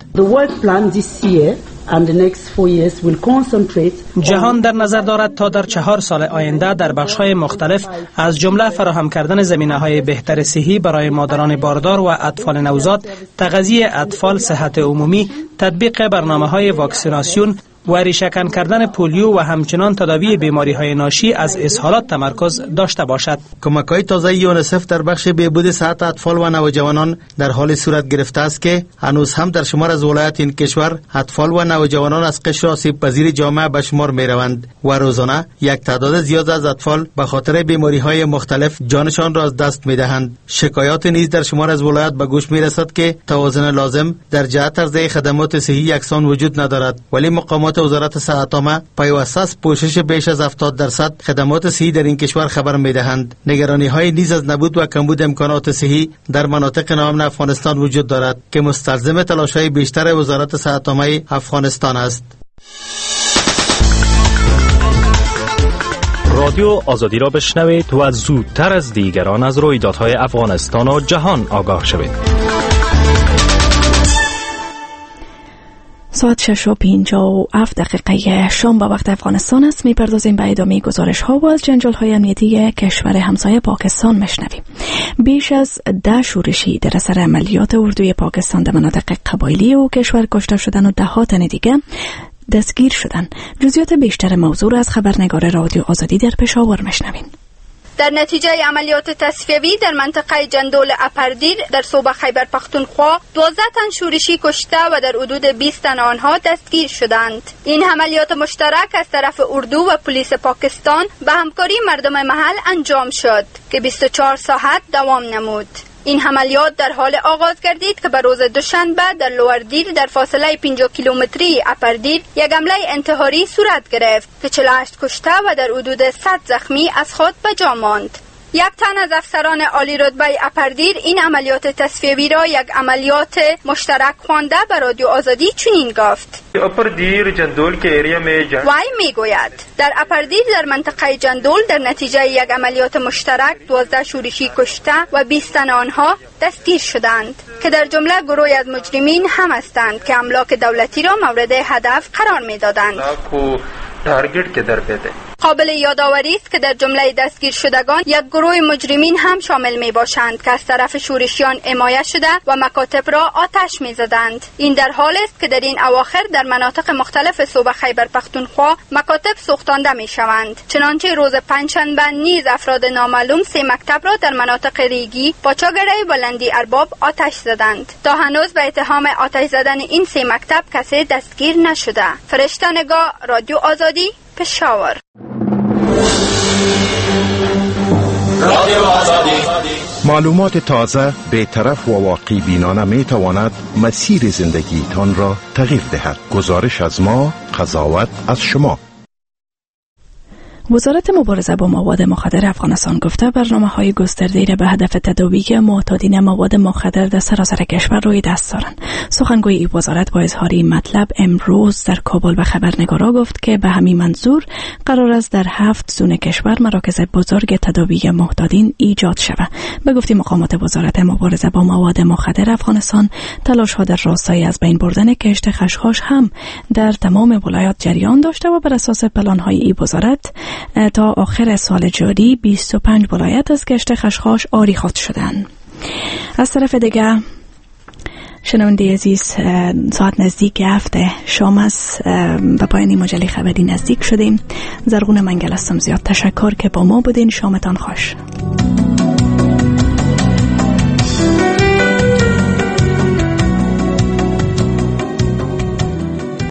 جهان در نظر دارد تا در 4 سال آینده در بخش‌های مختلف از جمله فراهم کردن زمینه‌های بهتر صحی برای مادران باردار و اطفال نوزاد، تغذیه اطفال، صحت عمومی، تطبیق برنامه‌های واکسیناسیون و ریشه‌کن کردن پولیو و همچنان تداوی بیماری‌های ناشی از اسهالات تمرکز داشته باشد. کمک‌های تازه یونیسف در بخش بهبود صحت اطفال و نوجوانان در حال صورت گرفته است که هنوز هم در شمار از ولایات این کشور اطفال و نوجوانان از قشر آسیب‌پذیر جامعه به شمار می‌روند و روزانه یک تعداد زیاد از اطفال به خاطر بیماری‌های مختلف جانشان را از دست می‌دهند. شکایات نیز در شمار از ولایات به گوش می‌رسد که توازن لازم در جهت عرضه خدمات صحی یکسان وجود ندارد، ولی مقامات وزارت صحت عامه پیوسته از پوشش بیش از 70% خدمات صحی در این کشور خبر می‌دهند. نگرانی‌های نیز از نبود و کمبود امکانات صحی در مناطق ناامن افغانستان وجود دارد که مستلزم تلاش‌های بیشتر وزارت صحت عامه افغانستان است. رادیو آزادی را بشنوید و زودتر از دیگران از رویدادهای افغانستان و جهان آگاه شوید. ساعت 6:57 شام با وقت افغانستان است. می‌پردازیم به ادامه گزارش‌ها و از جنجال‌های امنیتی کشور همسایه پاکستان می‌شنویم. بیش از 10 شورشی در اثر عملیات اردوی پاکستان در مناطق قبایلی و کشور کشته شدن و ده‌ها تن دیگه دستگیر شدن. جزئیات بیشتر موضوع را از خبرنگار رادیو آزادی در پشاور می‌شنویم. در نتیجه عملیات تصفیوی در منطقه جندول اپردیر در صوبه خیبر پختونخوا 12 تن شورشی کشته و در حدود 20 تن آنها دستگیر شدند. این عملیات مشترک از طرف اردو و پلیس پاکستان به همکاری مردم محل انجام شد که 24 ساعت دوام نمود. این عملیات در حال آغاز گردید که به روز دوشنبه در لوردیر در فاصله 50 کیلومتری اپردیر یک حمله انتحاری صورت گرفت که 48 کشته و در حدود 100 زخمی از خود به جا ماند. یک تن از افسران عالی رتبه اپردیر این عملیات تصفیه‌ای را یک عملیات مشترک خوانده به رادیو آزادی چنین گفت: اپردیر جندول که ایریا می وای میگوید در اپردیر در منطقه جندول در نتیجه یک عملیات مشترک 12 شورشی کشته و 20 تن آنها دستگیر شدند که در جمله گروهی از مجرمین هم هستند که املاک دولتی را مورد هدف قرار میدادند. تارگت که در بده. قابل یادآوری است که در جمله دستگیر شدگان یک گروه مجرمین هم شامل می باشند که از طرف شورشیان حمایت شده و مکاتب را آتش می زدند. این در حال است که در این اواخر در مناطق مختلف صوبه خیبر پختونخوا مکاتب سوختانده می شوند. چنانچه روز پنجشنبه نیز افراد نامعلوم 3 مکتب را در مناطق ریگی، پاچاگره بلندی ارباب آتش زدند. تا هنوز به اتهام آتش زدن این 3 مکتب کسی دستگیر نشده. فرشته نگاه، رادیو آزادی، پشاور. معلومات تازه، بی‌طرف و واقعی بینانه می تواند مسیر زندگیتان را تغییر دهد. گزارش از ما، قضاوت از شما. وزارت مبارزه با مواد مخدر افغانستان گفته برنامه‌های گسترده به هدف تداوی معتادین مواد مخدر در سراسر کشور روی دست دارند. سخنگوی این وزارت با اظهار این مطلب امروز در کابل به خبرنگارا گفت که به همین منظور قرار است در 7 زون کشور مراکز بزرگ تداوی معتادین ایجاد شود. به گفته مقامات وزارت مبارزه با مواد مخدر افغانستان، تلاش‌ها در راستای از بین بردن کشت خشخاش هم در تمام ولایات جریان داشته و بر اساس پلان‌های این وزارت تا آخر سال جاری 25 ولایت از کشت خشخاش عاری خواهد شدند. از طرف دیگر شنونده عزیز، ساعت نزدیک 7 شام است. به پایان مجله خبری نزدیک شدیم. زرغون منگل هستم. زیاد تشکر که با ما بودین. شامتان خوش.